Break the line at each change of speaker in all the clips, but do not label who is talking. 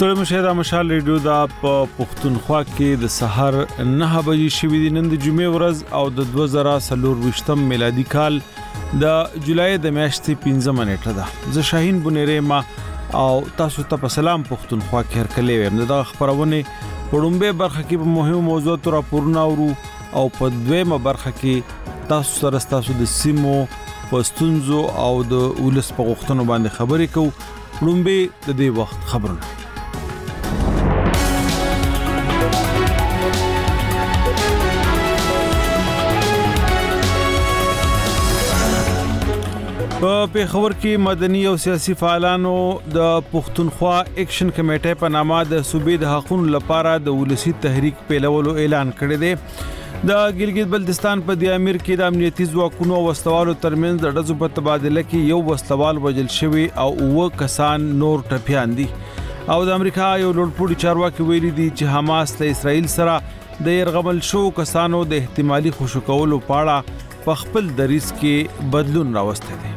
ستړي مشه د مشال ریډیو دا په پښتونخوا کې د سحر 9 بجې شوې دي. نن د جمعې ورځ او د 2024 میلادي کال د جولای د میاشتې 15 نیټه ده. زه شاهین بنيري ما او تاسو ته په سلام پښتونخوا کې هرکلی ویم. د خبرونه پړومبه برخه کې په مهمو موضوعاتو راپورونه اورو او په دویمه برخه کې تاسو سره تاسو د سیمو پښتونزو او د ولس په غوښتنو باندې خبرې کوو. پړومبه د دې وخت خبرونه په پیښور کې مدني او سیاسي فعالانو د پښتونخوا اکشن کمیټې په نامه د صوبې د حقوقو لپاره د ولسی تحریک پیلولو اعلان کړی دی. د ګلګت بلتستان په د امیر کې د امنیتي ځواکونو او وسلوالو ترمنځ د ډزو په تبادله کې یو وسلوال وژل شوی او 9 کسان نور ټپيان دي. او د امریکا یو لوړپوړي چارواکي ویلي دي چې حماس له اسرائیل سره د يرغمل شو کسانو د احتمالي خوشو کولو په اړه په خپل دریځ کې بدلون راوسته دي.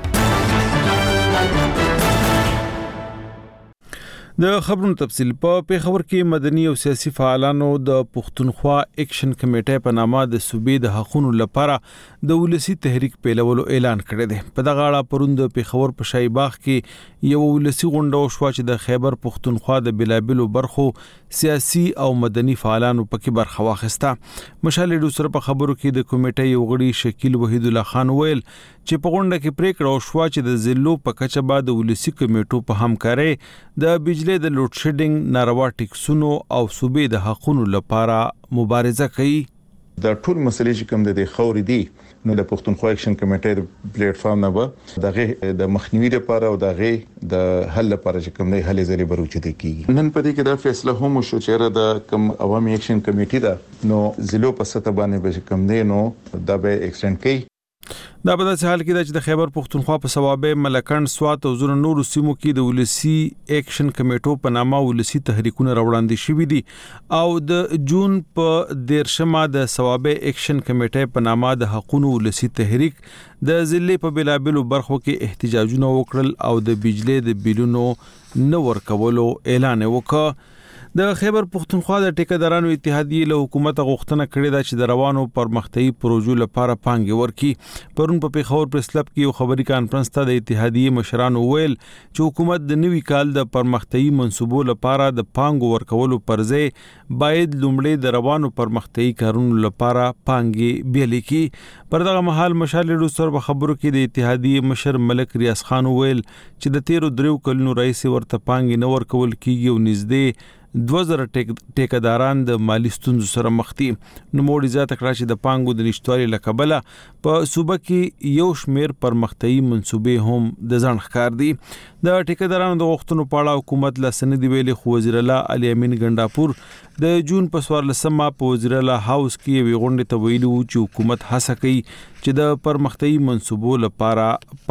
د خبرونو تفصیل په پیښور کې مدني او سیاسي فعالانو د پښتونخوا اکشن کمیټې په نامه د صوبې د حقوقو لپاره د ولسی تحریک پیلولو اعلان کړی دی. په دغه اړه پروند پیښور په شای باغ کې یو ولسی غونډه شو چې د خیبر پښتونخوا د بلابلو برخو سیاسي او مدني فعالانو پکې برخه واخیسته. مشال ډوسر په خبرو کې د کمیټې یو غړي شکیل وحید الله خان ویل چې په غونډه کې پریکړه وشوه چې د ضلعو په کچه بعد د ولسی کمیټو په همکارۍ د بجلی د لوډ شیډینګ ناروا ټیکسونو او صوبې د حقوقو لپاره مبارزه کوي.
د ټول مسلې چې کوم د خوري دي نو د پښتونخوا اکشن کمیټې د پلیټ فارم نه و دغه د مخنیوي لپاره او دغه د حل لپاره چې کوم نه حل زری بروچته کیږي. نن په دې کې دا فیصله هم شو چې د کوم عوامي اکشن کمیټې دا نو ضلعو په سطح باندې به کوم نه نو دا به ایکسټند کوي.
دا په داسې حال کې چې د خیبر پښتونخوا په صوابه ملکند سوات او زور نور سیمو کې د ولسی اکشن کمیټو په نامه ولسی تحریکونه راوړاندې شوې دي او د جون په 13 د صوابه اکشن کمیټې په نامه د حقوقو ولسی تحریک د ضلع په بلابلو برخو کې احتجاجونه وکړل او د بجلی د بیلونو نه ورکولو اعلان وکړ. د خیبر پښتونخوا د ټیکدارانو اتحادیې له حکومت غوښتنه کړې ده چې د روانو پرمختیايي پروژو لپاره پانګې ورکړي. پرون په پیښور پریس کلب کې یو خبري کانفرنس ته د اتحادیې مشرانو ویل چې حکومت د نوي کال د پرمختیايي منصوبو لپاره د پانګو ورکولو پر ځای باید لومړی د روانو پرمختیايي کارونو لپاره پانګې بیلې کړي. پر دغه مهال مشال ډوسر په خبرو کې د اتحادیې مشر ملک ریاض خان ویل چې د 13 کلونو رئیس ورته پانګې نه ورکول کیږي او نږدې 2000 ټیکداران د مالی ستونزو سره مخ دي. نو موړي ذات کړه چې د پانګو د نشټوالي لکبله په صوبه کې یو شمیر پرمختیايي منصوبې هم د ځان ښکار دي. د ټیکدارانو د غوښتنو په اړه حکومت لا سند ویلي خو وزیر الله علي امین ګنداپور د جون په 14 په وزیر الله هاوس کې وی غونډه ته ویلي چې حکومت هڅه کوي چې د پرمختیايي منصوبو لپاره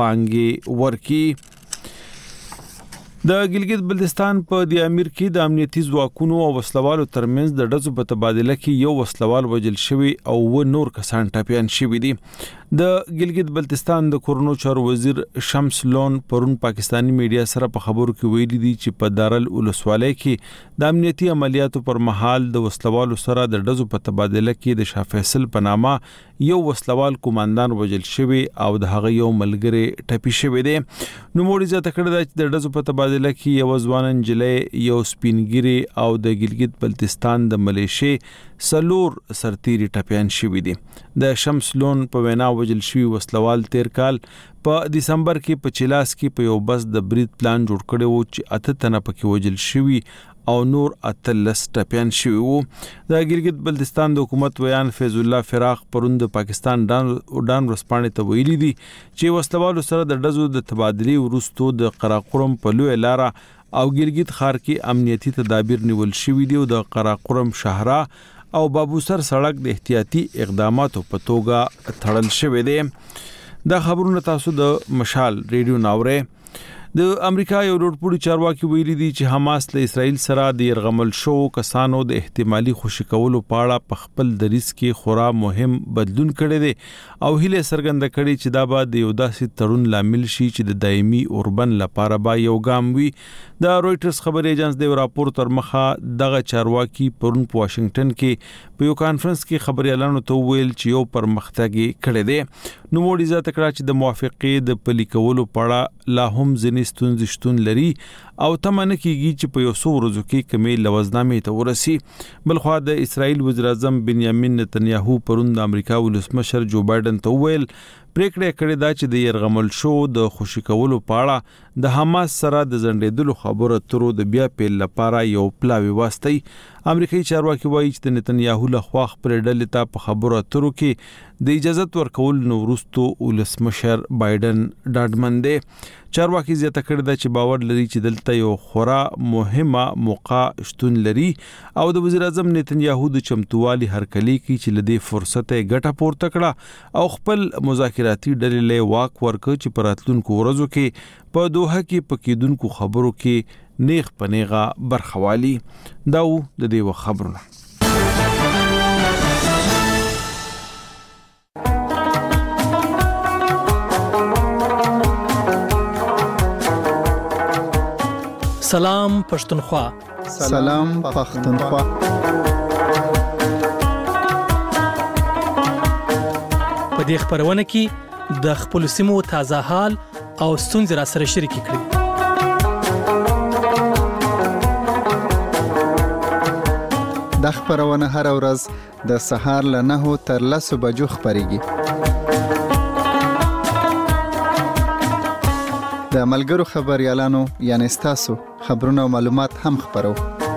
پانګې ورکړي. د ګلګت بلتستان په د امیر کې د امنیتي ځواکونو او وسلوالو ترمنځ د ډزو په تبادله کې یو وسلوال وژل شوی او نور کسان ټپيان شوی دي. د ګلګت بلتستان د کورونو چارو وزیر شمس لون پرون پاکستانی میډیا سره په خبرو کې ویلي دي چې په دارل ولسوالۍ کې د امنیتي عملیاتو پر مهال د وسلوالو سره د ډزو په تبادله کې د شاه فیصل په نامه یو وسلوال کمانډان وژل شوی او د هغه یو ملګری ټپي شوی دی. نو موړي ځته کړه چې د ډزو په تبادله کې یو ځوان انجلۍ یو سپینګری او د ګلګت بلتستان د ملیشي سلور سرتيري ټپيان شوی دي. د شمس لون په وینا وژل شوی وسلوال 13 کال په دسمبر کې په چلاس کې په یو بس د برید پلان جوړ کړی و چې 8 تنه پکې وژل شوی او نور 13 ټپيان شوی وو. د ګلګت بلتستان د حکومت ویان فیض الله فراق پروند پاکستان ډان ورسپانې ته ویلي دي چې وسلوالو سره د ډزو د تبادلې ورستو د قراقرم په لوی لاره او ګلګت ښار کې امنیتي تدابیر نیول شوی دي او د قراقرم شهرا او بابوسر سړک د احتیاطي اقداماتو په توګه تړل شوی دی. دا خبرونه تاسو د مشال ریډیو ناوره. د امریکا یو لوړپوړي چارواکي ویلي دي چې حماس له اسرائیل سره د يرغمل شو کسانو د احتمالي خوشي کولو په اړه په خپل دریځ کې خورا مهم بدلون کړی دی او هیله څرګنده کړې چې دا به د یو داسې تړون لامل شي چې د دایمي اوربن لپاره به یو ګام وي. د رويټرز خبري ایجنس د راپور تر مخه دغه چارواکي پرون په واشنگټن کې په یو کانفرنس کې خبريالانو ته ویل چې یو پرمختګ کړی دی. نو موږ عزت کړه چې د موافقې د پلي کولو پړه لا هم ځینې ستونزې شتون لري او تمنه کیږي چې په یو څو ورځو کې کمې لوزنامې ته ورسي. بلخوا د اسرائیل وزیر اعظم بنیامین نتنیاهو پرون د امریکا ولسمشر جو بایدن ته ویل پریکړه کړې ده چې د يرغمل شو د خوشی کولو پاړه د حماس سره د زندېدلو خبرو ترو د بیا پیل لپاره یو پلاوی واسطي. امریکایي چارواکي وایي چې د نتنیاهو له خوا خپل ډلې ته په خبرو اترو کې د اجازه ورکول نو وروستو ولسمشر بایدن ډاډمن دی. چارواکي زیاته کړی دا چې باور لري چې دلته یو خورا مهمه موقع شتون لري او د وزیر اعظم نتنیاهو د چمتووالي هرکلی کې چې لدی فرصت ګټه پورته کړه او خپل مذاکراتي ډلې له واک ورکړ چې پراتلونکو ورځو کې په دوحه کې پکیدونکو خبرو کې نیغ پنیغه برخوالي. دا د دې خبرونه.
سلام پښتونخوا.
سلام پښتونخوا.
په دې خبرونه کې د خپل سیمو تازه حال او ستونزې را سره شریک کړئ.
د خبرونه هر ورځ د سهار له 9 تر 10 بجو خبريږي. د ملګرو خبريالانو یعنی تاسو خبرونه او معلومات هم خبرو.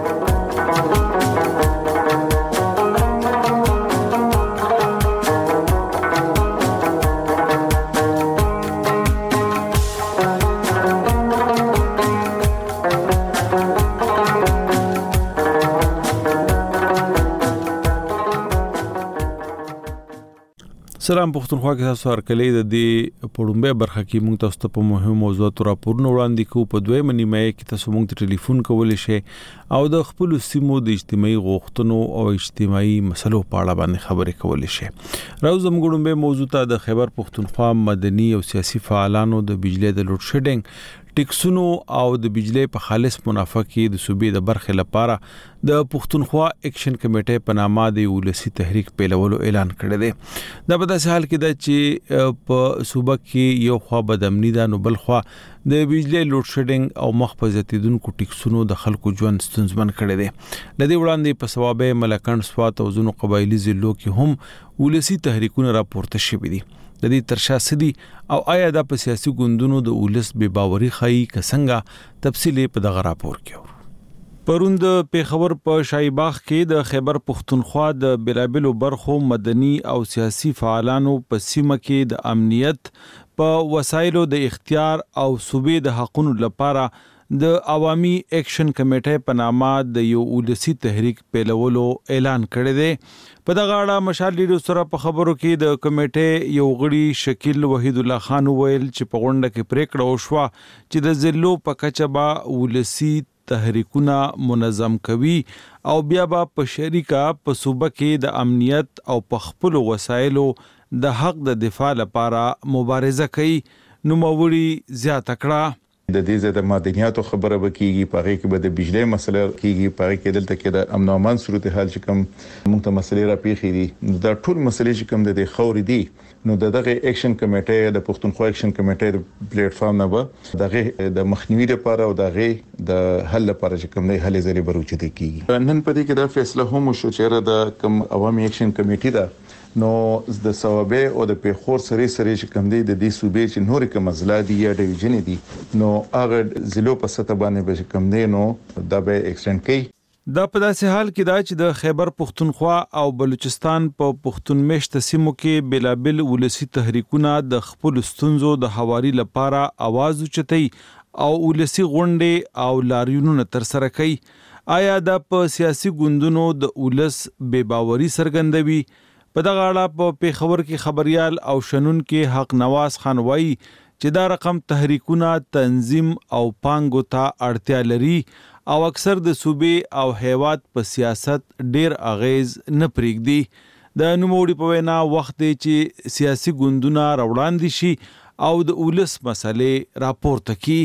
سلام پښتونخوا کې تاسو هرکلی د دې پړومبه برخه کې موږ تاسو ته په مهمو موضوعاتو راپورونه وړاندې کوو. په دویمه نیمه کې تاسو موږ ته ټلیفون کولی شئ او د خپل سیمو د اجتماعي غوښتنو او اجتماعي مسلو په اړه باندې خبرې کولی شئ. راوځم ګړومبه موضوع ته د خیبر پښتونخوا مدني او سیاسي فعالانو د بجلی د لوډ شیډینګ ټیکسونو او د بجلی په خالص منافع کې د صوبې د برخې لپاره د پښتونخوا اکشن کمیټې په نامه د ولسی تحریک پیلولو اعلان کړی دی. دا په داسې حال کې ده چې په صوبه کې یو خوا بدامنی ده نو بل خوا د بجلی لوډ شیډینګ او مخفزتیدونکو ټیکسونو د خلکو ژوند ستونزمن کړی دی. لدې وړاندې په ثوابه ملکان سوات او زونو قبایلی ضلعو کې هم ولسی تحریکونه راپورته شوي دي. د دې ترشا سدي او آیا د سیاسي ګوندونو د ولس بے باوري خای کسنګا تفصیل په دغه راپور کې. پروند پیښور په شایباغ کې د خیبر پښتونخوا د بلابلو برخو مدني او سیاسي فعالانو په سیمه کې د امنیت په وسایلو د اختیار او صوبې د حقوقو لپاره د عوامي اکشن کمیټې په نامه د یو ولسی تحریک پیلولو اعلان کړی دی. په دغه اړه مشال لیډر سره په خبرو کې د کمیټې یو غړي شکیل وحید الله خان ویل چې په غونډه کې پریکړه وشوه چې د ضلعو په کچه به ولسی تحریکونه منظم کوي او بیا به په شریکه په صوبه کې د امنیت او په خپل وسایلو د حق د دفاع لپاره مبارزه کوي. نو موري زیاته کړه
د دې زده مدنیاتو خبره وکړي په هغه کې به د بجلی مسله کیږي په هغه کې دلته کې د امن او امان صورتحال چې کوم موږ ته مسلې را پیښې دي دا ټول مسلې چې کوم د خوري دي نو دغه اکشن کمیټه د پښتونخوا اکشن کمیټه د پلیټ فارم نه به دغه د مخنیوي لپاره او دغه د حل لپاره چې کوم نه حل زری بروچته کیږي. نن په دې کې دا فیصله هم شو چې د کوم عوامي اکشن کمیټه ده نو د ثوابه او د پیښور سری چې کوم دی د دې صوبې چې نور کوم ضلع دي یا ډیویژن دي نو هغه ضلعو په سطح باندې به کوم دی نو دا به ایکسټند کوي.
دا په داسې حال کې دا چې د خیبر پښتونخوا او بلوچستان په پښتون مشت سیمو کې بلابل ولسی تحریکونه د خپل ستونزو د حواري لپاره आवाज اوچتي او ولسی غونډې او لاریونونه تر سره کوي. آیا دا په سیاسي ګوندونو د ولس بے باوري څرګندوي؟ په دغه اړه په پیښور کې خبريال او شنن کې حق نواز خان وایي چې دا رقم تحریکونه تنظیم او پانګو ته اړتیا لري او اکثر د صوبې او هیواد په سیاست ډیر اغیز نه پرېږدي. د نوموړي په وینا وخت دی چې سیاسي ګوندونه راوړاندې شي او د ولس مسلې راپورته کړي.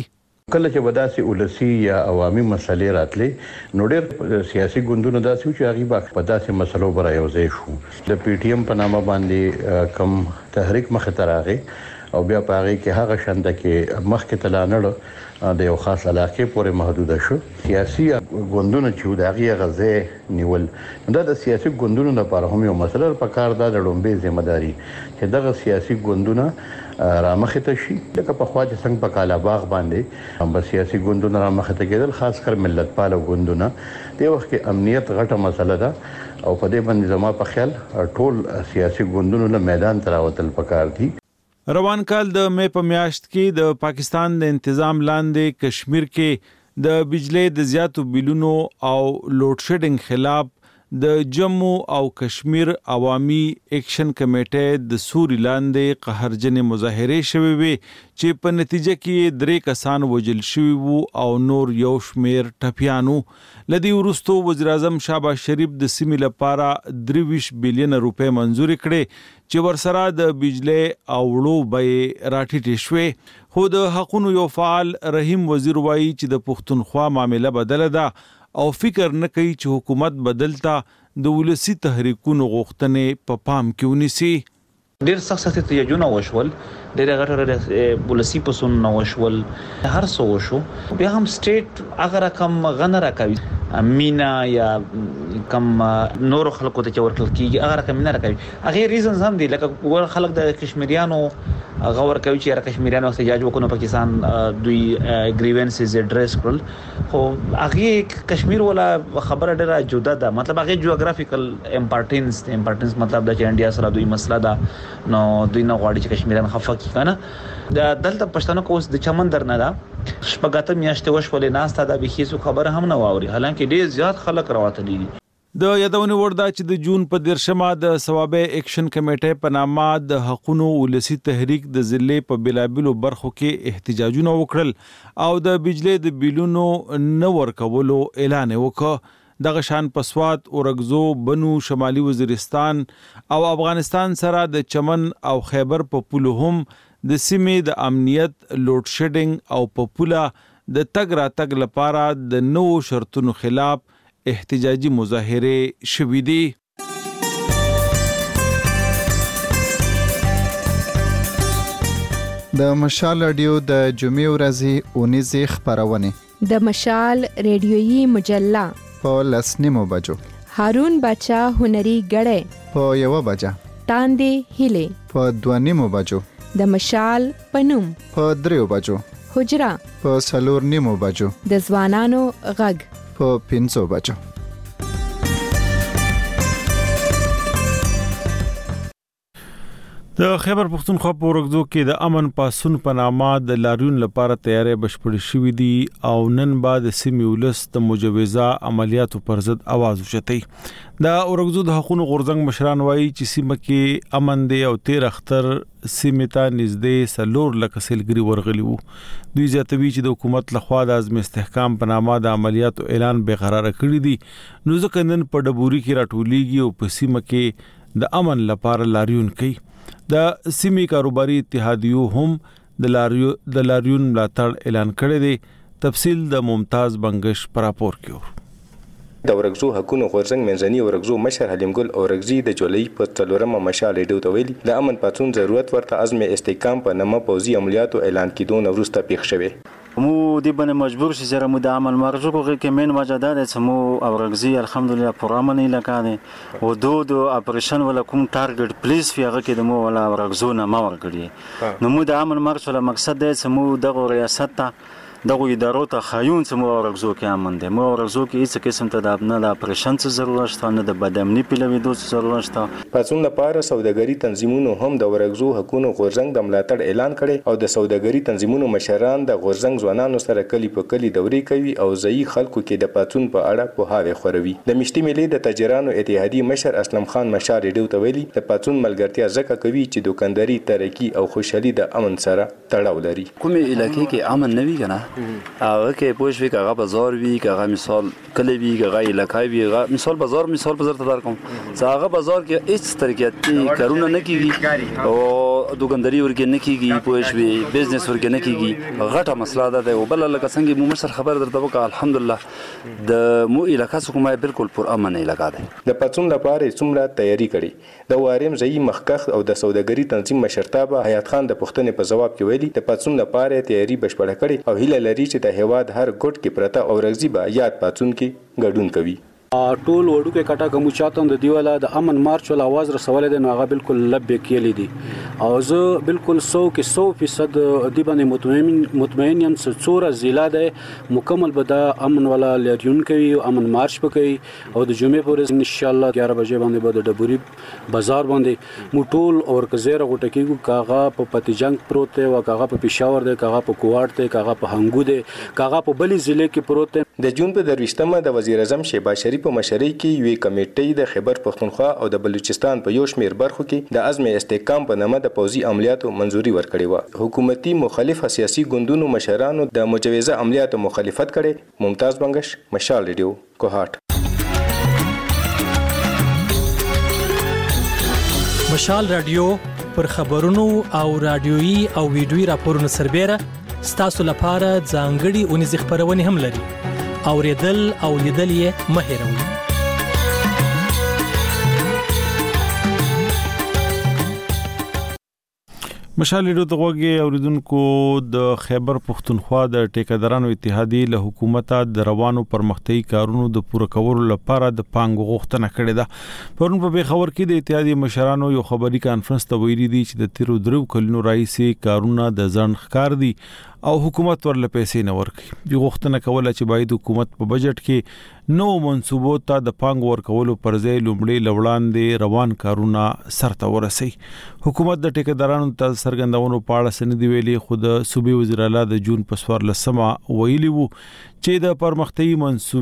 کله چې وداسي ولسی یا عوامي مسلې راتلې نو ډېر سیاسي ګوندونو داسې چې هغه په داسې مسلو برا یو ځای شو د پی ټی ایم په نامه باندې کم تحریک مخ ته راغی او بیا په هغه کې هغه شنده کې مخ کې تلانړ د یو خاص علاقې پورې محدود شو سیاسي ګوندونو چې د هغه غزه نیول دا د سیاسي ګوندونو لپاره هم یو مسله په کار ده د لومبي ځمېداري چې دغه سیاسي ګوندونه رامخې ته شي لکه په خوا چې څنګه په کالاباغ باندې هم سیاسي ګوندونه رامخې ته کېدل خاص کر ملت پال ګوندونه د وخت کې امنیت غټه مسله ده او په دې باندې زما په خیال ټول سیاسي ګوندونو له میدان ته راوتل پکار دي
روان کال د مې په میاشت کې د پاکستان د انتظام لاندې کشمیر کې د بجلی د زیاتو بیلونو او لوډ شیډینګ خلاف د جموں او کشمیر عوامي ایکشن کمیټې د سوري لاندې قهرجن مظاهره شوي وي چې په نتیجه کې 3 کسان وژل شوي وو او نور یو شمیر ټپیانو لدی ورستو وزیر اعظم شهباز شریف د سیمې لپاره 23 بلین روپے منزور کړي چې ورسره د بجلی او وړو به راټیټ شوي خو د حقوقو یو فعال رحیم وزیر وایي چې د پښتونخوا معاملې بدله ده او فکر نه کوي چې حکومت بدلتا د ولسی تحریکونو غوښتنې په پام کې ونیسي
ډیر سخت احتجاجونه وشول ډیر غټه ولسی پسونه وشول هر څه وشو بیا هم سټیټ اگر کم غنره کوي مینا یا کم نور خلکو ته ورکل کیږي اگر کم نه راکوي هغه ریزنز هم دي لکه ور خلک د کشمیریانو غور کوي چې کشمیریانو احتجاج وکړو پاکستان دوی گریوینسز ایڈریس کړل خو هغه کشمیر ولا خبره ډیره جدا ده مطلب هغه جیوغرافیکل امپورټنس مطلب د انډیا سره دوی مسله ده نو دوی نه غواړي چې کشمیریان خفه کی کنه د دلته پښتنو کوس د چمن در نه ده شپږاته میاشتې وشولې ناسته د بخیسو خبره هم نه واوري حالانکه ډیر زیات خلک راوتلي دي
د یادونه ورده چې د جون په 13 د ثوابه ایکشن کمیټې په نامه د حقوقو ولسی تحریک د ضلع په بلابلو برخو کې احتجاجونه وکړل او د بجلی د بیلونو نه ورکولو اعلان وکړ دغه شان پسوات اورګزو بنو شمالي وزیرستان او افغانستان سره د چمن او خیبر په پولو هم د سیمې د امنیت لوډ شیډینګ او په پوله د تګ راتګ لپاره د نوو شرطونو خلاف احتجاجي مظاهره شوې دي
د مشال رادیو د جمعې ورځې اونیزې خبرونه د مشال ریډیويي مجله په 10:00 بجو هارون بچا هنري غړې په 1 بجه تاندې هله په 2:30 بجو د مشال پنوم په 3 بجو حجرا په 4:30 بجو د ځوانانو غږ په 5 بجو
د خیبر پختونخوا په ورګزو کې د امن پاسون په نامه د لاریون لپاره تیارې بشپړې شوې دي او نن بعد سیمې ولس د مجوزه عملیاتو پر ضد आवाज وشتي د ورګزو د حقوقو غورځنګ مشران وایي چې سیمه کې امن دی او 13 اختر سیمه ته نږدې سلور لکه سیلګری ورغلی وو دوی زیاتوي چې د حکومت لخوا د عزم استحکام په نامه د عملیاتو اعلان به قرار کړی دي نو ځکه نن په ډبوري کې راټولېږي او په سیمه کې د امن لپاره لاریون کوي د سیمې کاروباري اتحادیو هم د لاریون ملاتړ اعلان کړی دی تفصیل د ممتاز بنگش پر راپور کې
د ورګزو حقوقو غورځنګ منځني ورګزو مشر حلیم ګل اورګزي د جولای په 4 مشال ډیو ته ویلي د امن پاتون ضرورت ورته عزم استحکام په نامه پوزي عملیاتو اعلان کیدو نو وروسته پیښ شوی
مو دی باندې مجبور شي چې مو د عمل مرجو کې مين وجداد چې مو اورګزي الحمدلله پرامن علاقې او دو اپریشن ولا کوم ټارګټ پلیز فیغه کې د مو ولا اورګزو نه ما ورګړي نو مو د عمل مرجو له مقصد دی چې مو د ریاست ته دغه ادارو ته خایون چې مو اورګزو کې امن دي مو اورګزو کې هیڅ قسم ته د نه د اپریشن څه ضرورت شته نه د بدامنی پیلوي ضرورت شته
پاتون لپاره سوداګری تنظیمونو هم د ورګزو حقوقو غورځنګ د ملاتړ اعلان کړي او د سوداګری تنظیمونو مشران د غورځنګ ځوانانو سره کلی په کلی دوري کوي او ځای خلکو کې د پاتون په اړه په هاوی خوروي د مشتي ملي د تاجرانو اتحادیه مشر اسلم خان مشار ډیو ته ویلي د پاتون ملګرتیا ځکه کوي چې دکانداري ترقی او خوشحالي د امن سره تړاو لري
کومې علاقې کې امن نه وي کنه هغه کې پوښوي کغه بازار وی کغه مثال کلی وی کغه علاقې وی مثال بازار ته در کوم هغه بازار کې هیڅ طریقې کارونه نه کیږي او دوکانداري ورګه نه کیږي پوښوي بزنس ورګه نه کیږي غټه مسله ده او بل لکه څنګه مو سره خبر درته وکړه الحمدلله د مو علاقې حکومت بالکل پر امن علاقې ده
د پاتون لپاره څومره تیاری کړي د واریم ځای مخکخ او د سوداګري تنظیم مشرتابه حیات خان د پښتنې په جواب کې ویلي د پاتون لپاره تیاری بشپړه کړي او هیله لري چې د هیواد هر ګوټ کې پرته او رغزي به یاد پاتون کې ګډون کوي
ټول وړو کې کټه کوم چاته د دیواله د امن مارچ ول आवाज رسول دي نو هغه بالکل لبه کېلې دي او زه بالکل 100% دی باندې مطمئن یم چې څوره ضلع ده مکمل به د امن ولا لریون کوي او امن مارچ وکړي او د جمعې پورې ان شاء الله 11 بجې باندې به د ډبوري بازار باندې مو ټول اور کزیره غټه کېږي کاغه په پتیجنګ پروت دی او کاغه په پېښور دی کاغه په کوواټ دی کاغه په هنګو دی کاغه په بلې ضلع کې پروت دی
د جون په 23مه د وزیر اعظم شهباز شریف په مشرۍ کې یوې کمیټې د خیبر پښتونخوا او د بلوچستان په یو شمېر برخو کې د عزم استحکام په نامه د پوځي عملیاتو منځوري ورکړې و حکومتي مخالف سیاسي ګوندونو مشرانو د مجوزه عملیاتو مخالفت کړي ممتاز بنگش مشال ریډیو کوهاټ
مشال رادیو پر خبرونو او رادیويي او ویډیويي راپورونو سربېره ستاسو لپاره ځانګړي اونیز خبرونه هم لري اوریدل او لیدل یې مه هېروئ
مشال ریډیو ته غوږی اوریدونکو د خیبر پښتونخوا د ټیکادارانو اتحادیې له حکومت د روانو پرمختیايي کارونو د پوره کولو لپاره د پانګو غوښتنه کړې ده پرون په خبر کې د اتحادیې مشرانو یو خبري کانفرنس ته ویلي دي چې د تیرو درو کلونو راځي کارونه د ځان ښکار دي او حکومت ورله پیسې نه ورکړي د غوښتنه کوله چې باید حکومت په بجټ کې نو منصوبو ته د پانګ ورکولو پر ځای لومړی لوړاندې روان کارونه سرته ورسي حکومت د ټیکادارانو ته څرګندونو په اړه سندې ویلي خود صوبې وزیر اعلی د جون په 14مه ویلي وو چې د پرمختیايي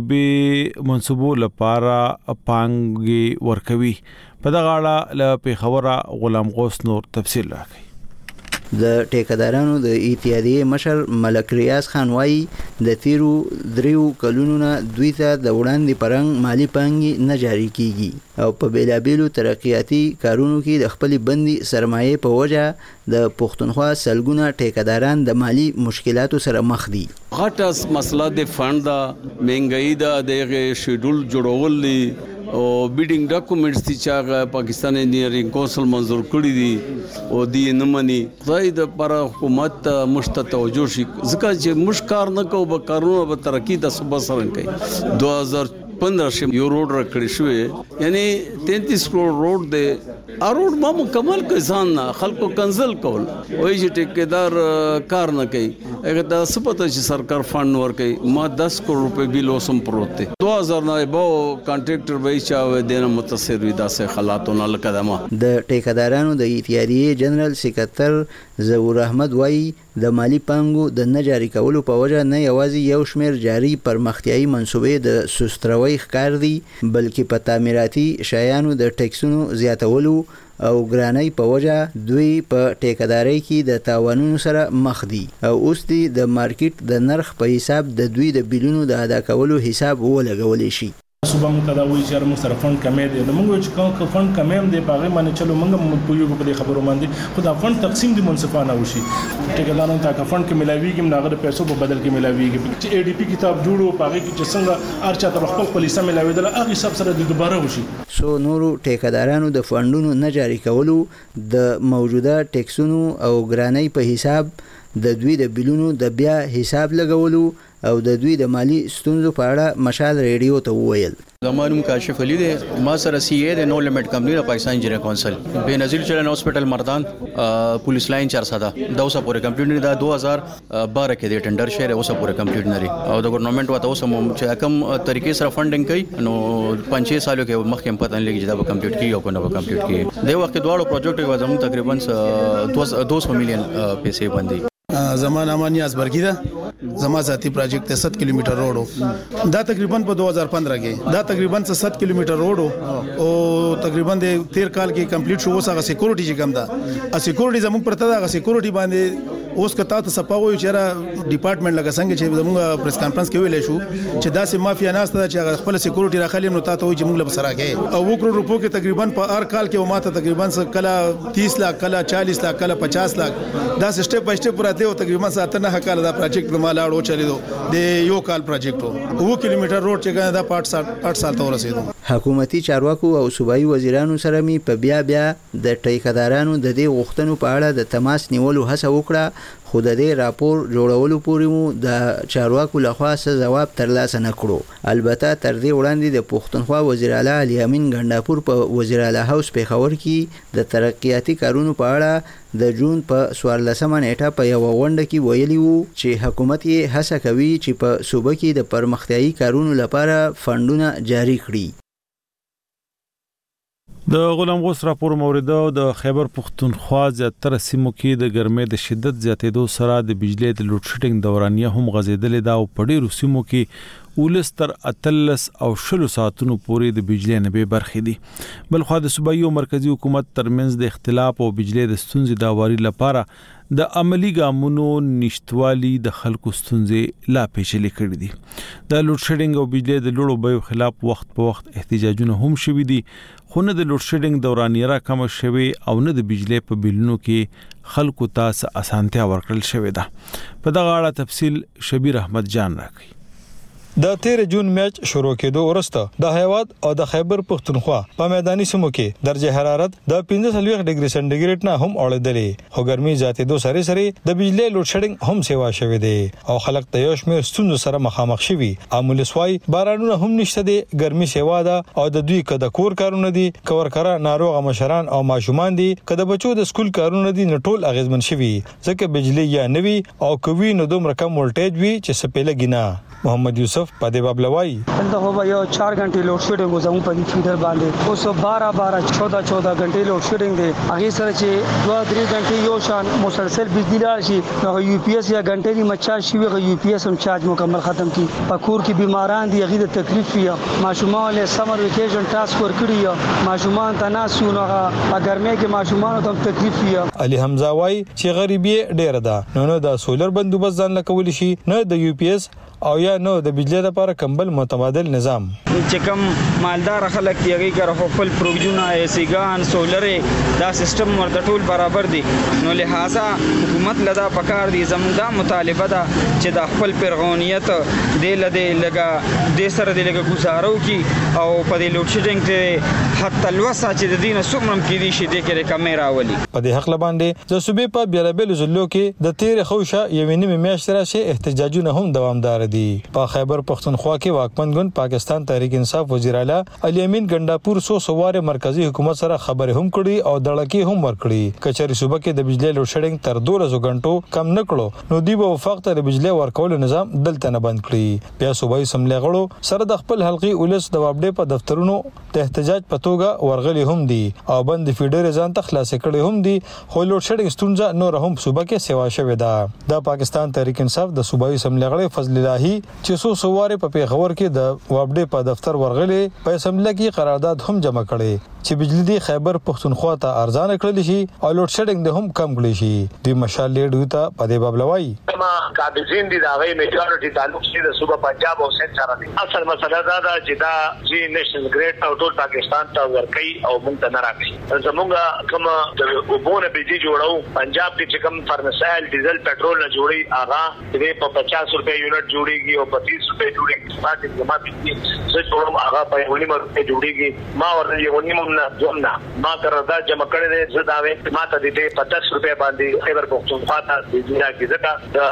منصوبو لپاره پانګ ورکوي په دغه اړه له پیښوره غلام غوث نور تفصیل راکړي
د ټیکادارانو د اتحادیې مشر ملک ریاض خان وايي د تیرو دریو کلونو نه دوی ته د وړاندې پرنګ مالی پانګي نه جاری کیږي او په بیلابیلو ترقیاتي کارونو کې د خپل بندي سرمایه په وجه د پښتونخوا سلګونه ټیکاداران د مالی مشکلاتو سره مخ دي
غټه مسله د فند دا مهنګي دا د شیډول جوړول دي او بیډینګ ډاکومېنټس چې پاکستان انجینرینګ کونسل منظور کړی دي او دی نه مني خدای د پر حکومت مشت توجه شي ځکه چې مشکار نه کو به کارونه به ترقی د صبح سره کوي 2015 یو روډ راکړی شوی یعنی 33 کروڑ روډ دی ا روډ ما مکمل کسان خلکو کنزل کول وای چې ټیکدار کار نه کوي هغه د سپته چې سرکار فند ور کوي ما 10 کروڑ روپے بیل وسم پروت دی 2000 نه به کانټریکټر به چا دینه متاثر وي داسې حالاتونه لکدمه
د ټیکادارانو د اتحادیې جنرال سکرټر ظهور احمد وايي د مالی پانګو د نه جاری کولو په وجه نه یوازې یو شمېر جاری پرمختیايي منصوبې د سستروي ښکار دي بلکې په تعمیراتي شیانو د ټیکسونو زیاتولو او ګرانۍ په وجه دوی په ټیکادارۍ کې د تاوانونو سره مخ دي او اوس دي د مارکیټ د نرخ په حساب د دوی د بیلونو د ادا کولو حساب ولګولې شي
صوبه متداوي چې موږ سره فند کمې دي نو موږ چې کوم فند کمې دي په هغه باندې چلو موږ په یو په خبرو باندې خو دا فند تقسیم دي منصفانه وشي ټیکادارانو ته فند کې ملاويږي موږ د پیسو په بدل کې ملاويږي چې اي ډي پی کتاب جوړو په هغه کې چې څنګه ارچا ته خپل پولیسه ملاوي دل هغه حساب سره د دوباره وشي
سو نورو ټیکادارانو د فندونو نه جاری کولو د موجوده ټیکسونو او ګرانۍ په حساب د دوی د بیلونو د بیا حساب لګولو او د دوی د مالی ستونزو په اړه مشال ریډیو ته وویل
زمانم کاشف علي د ما سره سی ای د نو لیمټ کمپنی د پاکستان انجینیر کونسل بنظیر چلن هسپتال مردان پولیس لاین 400 دا اوسه پوره کمپلیټ نه دا 2012 کې د ټندر شهر اوسه پوره کمپلیټ نه لري او د ګورنمنت وته اوسه چې کم طریقې سره فندینګ کوي نو 5-6 سالو کې مخکې پته نه لګي چې دا به کمپلیټ کیږي او کنه به کمپلیټ کیږي د وخت دواړو پروجیکټ کې زموږ تقریبا 200 میلیون پیسې باندې
زمان امانی ازبرګی دا زما ذاتی پروجیکټ 7 کیلومتر روډ دا تقریبا په 2015 کې دا تقریبا 7 کیلومتر روډ او تقریبا د 13 کال کې کمپلیټ شو وسه سکیورټي چې کم دا سکیورټي زموږ پرته دا سکیورټي باندې اوس کته ته سپاوي چې را ډپارټمنټ لګا څنګه چې موږ پریس کانفرنس کې ویل شو چې داسې مافیا ناسته چې خپل سکیورټي راخلیم نو تاسو چې موږ له سره کې او 1 کروڑ روپو کې تقریبا په هر کال کې ماته تقریبا کله 30 لک کله 40 لک کله 50 لک دا سټپ بای سټپ راته او تقریبا 7 کال دا پروجیکټ د مالاړو چلیدو د یو کال پروجیکټ 2 کیلومتر روډ چې دا 8 سال ته ورسېدو.
حکومتي چارواکو او صوبایي وزیرانو سره می په بیا د ټیکدارانو د دې غوښتنو په اړه د تماس نیولو هڅه وکړه، خو د دې راپور جوړولو پورې مو د چارواکو لخوا څه جواب ترلاسه نه کړو. البته تر دې وړاندې د پښتونخوا وزیر اعلی علي امین ګنډاپور په وزیر اعلی هاوس پیښور کې د ترقیاتي کارونو په اړه د جون په 14 نیټه په یو غونډه کې ویلي وو چې حکومت یې هڅه کوي چې په صوبه کې د پرمختیايي کارونو لپاره فندونه جاری کړي.
د غلام غوث راپور مورده د خیبر پختونخوا زیاتره سیمو کې د ګرمۍ د شدت زیاتېدو سره د بجلی د لوډ شیډینګ دورانیه هم غځېدلې ده او په ډېرو سیمو کې 19 13 او 20 ساعتونو پورې د بجلی نه به برخې دي. بلخو د صوبایي او مرکزی حکومت ترمنځ د اختلاف او بجلی د ستونزې د اواري لپاره د عملی ګامونو نشټوالي د خلکو ستونزې لا پیچلې کړې دي. د لوډ شیډینګ او بجلی د لوړو بیو خلاف وخت په وخت احتجاجونه هم شوي دي، خو نه د لوډ شیډینګ دورانیه را کم شوي او نه د بجلی په بلونو کې خلکو ته اسانتیا ورکړل شوې ده. په دغه اړه تفصیل شبیر احمد جان راکړي.
د 13 جون میچ شروع کېدو وروسته د هیواد او د خیبر پختونخوا په میداني سیمو کې درجه حرارت د 45 ډیګري سنټیګریډ نه هم اوړېدلې، خو ګرمي زیاتېدو سره د بجلی لوډ شیډینګ هم سیوا شوې دي او خلک ته یو شمېر ستونزو سره مخامخ شوي. امولسوای بارانونه هم نشته دي، ګرمي سیوا ده او د دوی کده کور کارونه دي، کورکره ناروغ مشران او ماشومان دي، کده بچو د سکول کارونه دي، نټول اغیزمن شوي ځکه بجلی یا نوي او کوي نو دومره کم ولټیج وي چې سپېله گینا. محمد یوسف پدې بابلوای
دا هو یو 4 غنټې لوډ شیډینګ زموږ په فیډر باندې اوس 12 14 غنټې لوډ شیډینګ دی. هغه سره چې 2-3 غنټې یو شان مسلسل بجلی راشي نو یو پی ایس یا غنټې دی مچا شي وي یو پی ایس هم چارج مکمل ختم کی. پکور کې بیماران دي، هغه د تکلیف یا ماشومان له سمر ویکیشن ټاسک ور کړی یا ماشومان تناسو نو اگر مې کې ماشومان ته تکلیف یا
علي حمزه وای چې غریبي ډیره ده، نو د سولر بندوبست ځان لکول شي، نه د یو پی ایس او یا نو د بجلی لپاره کمبل متبادل نظام.
چې کوم مالدار خلک دی هغه کار خپل پروژونه ایسیګان سولر دا سیستم ورته ټول برابر دي، نو لہذا حکومت لدا پکار دي زموږ دا مطالبه ده چې د خپل پیرغونیت د لګا د سره د لګا گزارو کی او په دې لوډ شیډینګ ته حتی لوسه چې د دینه سومرم کې دي شي د کې کیمرا ولي.
په دې حق باندې د صوبې په بیلابل ضلعو کې د 13 خوشه یو نیمه میاشت راشه احتجاجونه هم دوامدار دي. په خیبر پختونخوا کې واکمن ګوند پاکستان تحریک انصاف وزیر اعلی علي امین ګنډاپور سواره مرکزی حکومت سره خبرې هم کړي او دړکې هم ورکړي. کچري صوبه کې د بجلی لوډ شیډینګ تر 12 غنټو کم نکړو نو دی به وفاق ته د بجلی ورکول نظام دلته نه بند کړي. بیا صوبایي سملې غړو سره د خپل حلقي ولس د وابډې په دفترونو د احتجاج په توګه ورغلي هم دي او بند فیډر ځان ته خلاص کړي هم دي، خو لوډ شیډینګ ستونزه نور هم صوبه کې سیوا شوې ده. د پاکستان تحریک انصاف د صوبایي سملې غړي فضل الهي چې سواره په پیښور کې د وابډې په دفتر ورغلي په اسمبلی کې قرارداد هم جمع کړي چې بجلی دی خیبر پختونخوا ته ارزان کړل شي او لوډ شیډینګ هم کم کړي شي. د مشال لیډو ته پدې بابلوای
ما قابضین دي دا غي میجورټي تعلق شي د صوبه پنجاب او سند سره دي. اصل مسله دا ده چې دا جی نېشنل ګریډ او ټول پاکستان ته ورکړي او موږ ته نه راکړي. زموږ کوم د وبونه بجلی جوړو پنجاب کې چې کوم فرنسایل ډیزل پټرول نه جوړي هغه دې په 50 روپے یونټ جوړيږي او 30 روپے جوړيږي. پاتې جمع بجلی څه جوړم هغه په 1.5 روپے جوړيږي. ما ورته 1.5 نه ما قرارداد جمع کړی دی، زه دا وې ما ته دې 50 روپے باندې خیبر پختونخوا ته بجلی راکړي. ځکه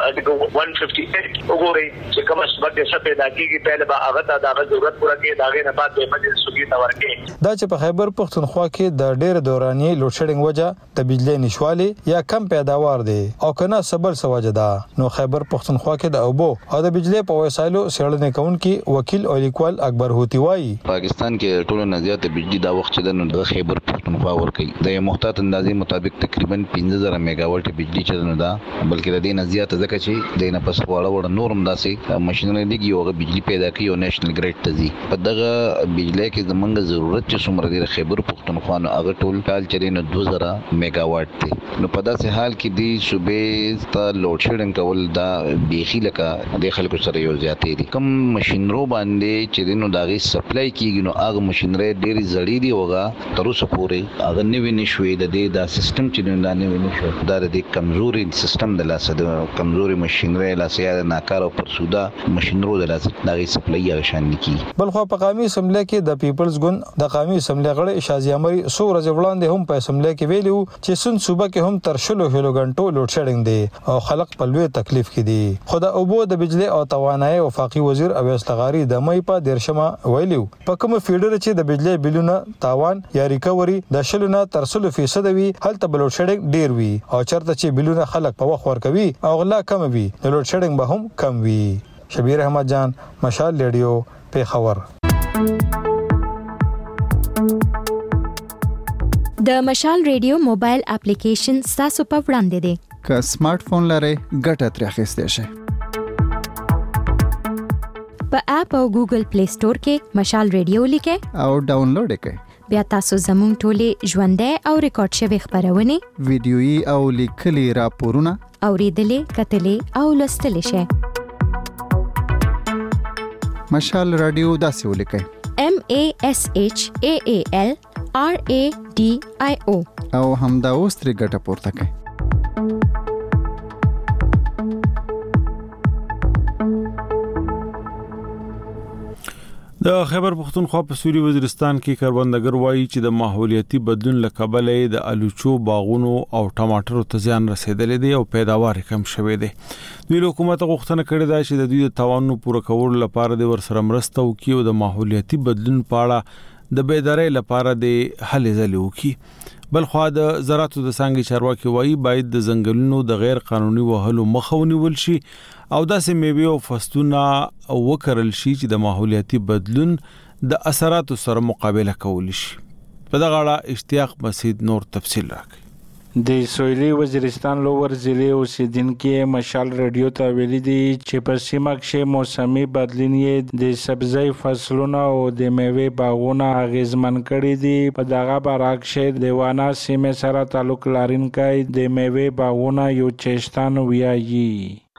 158 وګورئ چې کوم څه به څه پیدا کیږي پهله به هغه ته دا ضرورت پوره کړي، داغه نه بعد به مجلس صوبې ته ورکړي.
دا چې په خیبر پختونخوا کې د ډېر دوراني لوډ شیډینګ وجه د بجلی نشوالي یا کم پیداوار دی او کنه صبر سوجه ده، نو خیبر پختونخوا کې د اوبو او د بجلی په وسایلو سیړنې کوونکي وکیل او لیکوال اکبر هوتی وایي
پاکستان کې ټولو نه زیاته بجلی دا وخت چې د خیبر پښتونخوا ورکړي د محتاط اندازې مطابق تقریبا 15000 میگاواټ بجلی چلنه ده بلکې د دې نه زیاته ځکه چې د نه پس وړ نورم داسې ماشينري لګي او بجلی پیدا کوي او نېشنل ګریډ ته ځي په دغه بجلی کې زمونږ ضرورت چې څومره دی خیبر پښتونخوا نو هغه ټول کال چرینه 2000 میگاواټ دی نو په داسې حال کې دی صوبې ته لوډ شیډینګ کول دا بیخي لکه د خلکو سره یو زیاتې دي کوم ماشينرو باندې چې نو داغي سپلای کیږي نو هغه ماشينري ډېری زړې دی وغه تر اوسه پورې هغه نیو نشوي د دې دا سیستم چې نه نیو نشو دا د کمزوري سیستم د لاسه د کمزوري ماشينري لاسه یا ناکاره پر سودا ماشينرو د لاسه داغي سپلای یا شان کی
بلخو په قومي اسمبلی کې د پیپلز ګوند د قومي اسمبلی غړي شازي امري سو ورځ وړاندې هم په اسمبلی کې ویلو چې سن صوبه کې هم تر شلو غنټو لوډ شیډینګ دی او خلک په لوی تکلیف کې دي خو د اوبو د بجلی او توانایي وفاقي وزیر اویس لغاري د مې په 13 ویلو په کوم فیډر چې د بجلی بلونه تاوان یا ریکوري د شلونه تر 100% وي هلته لوډ شیډینګ ډیر وي او چرته چې بلونه خلک په وخت ورکوي او غلا کم وي لوډ شیډینګ به هم کم وي شبیر احمد جان مشال ریډیو پیښور
د مشال ریډیو موبایل اپلیکیشن تاسو په وړاندې دی
که سمارټ فون لرئ ګټه ترې اخیستی شئ
په اپ او ګوګل پلی سٹور کې مشال ریډیو لیکئ
او ډاونلوډ کړئ
بیا تاسو زموږ ټولې ژوندۍ او ریکارډ شوی خبرونه
ویډیويي او لیکلي راپورونه
اوریدلې کتلې او لوستلې شئ
مشال رادیو داسې ولیکئ
MASHAAL RADIO
او همدا اوس ترې ګټه پورته کړئ
د خیبر پختونخوا په سوري وزیرستان کې کروندګر وایي چې د ماحولیاتي بدلون له کبله د الوچو باغونو او ټماټرو ته زیان رسیدلې دی او پیداوار کم شوې دی دوی حکومت غوښتنه کړې ده چې د دوی د توانونو پوره کولو لپاره د ورسره مرسته وکړي او د ماحولیاتي بدلون په اړه د بیدارۍ لپاره د هلې ځلې وکړي بلخو د زراعتو د څنګه چارواکي وایي باید د ځنګلونو د غیر قانوني وهلو مخه ونیول شي او داسې میوې او فصلونه وکرل شي چې د ماحولیاتي بدلون د اثراتو سره مقابله کولی شي په دغه اړه اشتیاق مسعود نور تفصیل راکړي
د سویلي وزیرستان لوور ضلع اوسیدونکو مشال ریډیو ته ویلي دي چې په سیمه کې موسمي بدلون یې د سبزی فصلونو او د میوې باغونو اغیزمن کړي دي په دغه برعکس د وانا سیمه سره تعلق لرونکي د میوې باغونو یو چشتان ویایي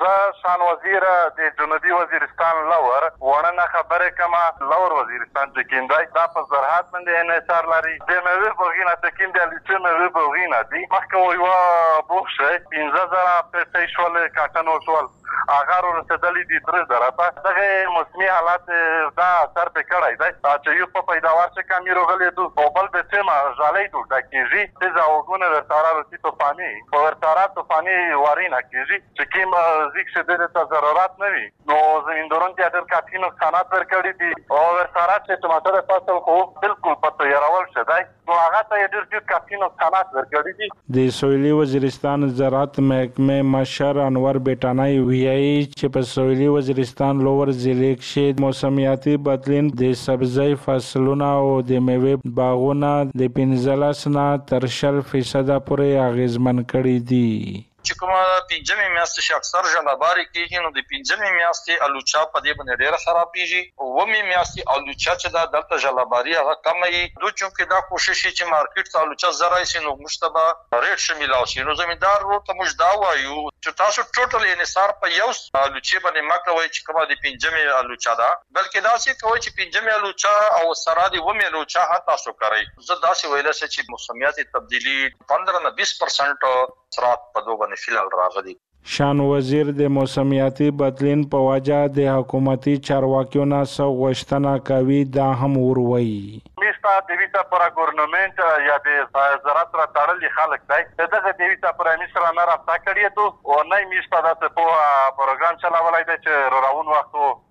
شان وزیر د جنوبي وزیرستان لور ورنه خبره کما لور وزیرستان چې کیندای دا په زراعت باندې انحصار لري د میوې بوغینه چې کیندل چې میوې بوغینه دي مخکې یو بوخشه 15000 پیسې شول کاټن وشول اگر ورسېدلې دي 3000 په دغه موسمي حالات دا اثر په کړای دی چې یو په پیداوار څخه کمی روغلې دو او بل به سیمه ژالې دو د کیږي چې زاوګونه ورتاره رسې طوفاني په ورتاره طوفاني وارینه کیږي چې کیم ځکه چې د ضرورت نه وي نو زمیندوران کې ډېر کافي نقصانات ورکړي دي او ورتاره چې ټماټر فصل خو بالکل په تیارول شوی نو هغه ته ډېر کافي نقصانات ورکړي دي
د سویلي وزیرستان زراعت محکمه مشر انور بیٹانای ویایي چې په سویلي وزیرستان لوور ضلع کې موسمیاتي بدلون د سبزی فصلونو او د میوې باغونو د 15 نه تر 0% پورې اغیزمن کړي دي
چې کومه پنځمې میاشتې چې اکثر ژلاباري کېږي نو د پنځمې میاشتې الوچا په دې باندې ډېره خرابېږي او ومې میاشتې الوچا چې دا دلته ژلاباري هغه کمه وي دوی چونکې دا کوشش چې مارکیټ ته الوچا زه راشي نو موږ ته به ریټ ښه میلاو شي نو زمیندار ورور ته موږ دا وایو چې تاسو ټوټل انحصار په یو الوچې باندې مه کوئ چې کومه د پنځمې الوچا ده بلکې داسې کوئ چې پنځمې الوچا او سره د ومې الوچا هم تاسو کوئ زه داسې ویلی شم چې موسمیاتي تبدیلي 15 نه 20% سرعت په دوه باندې فیلال راغلي
شان وزیر د موسمیاتي بدلون په وجه د حکومتي چارواکیو نه غوښتنه کوي دا هم وروي
میستا د ویټا پر ګورنمنت یا د زراعت را تړلې خلک دی دغه د ویټا پر میسرا نه رابطه کړی ته او نه میستا د په پروګرام چلاولای دی چې راون وختو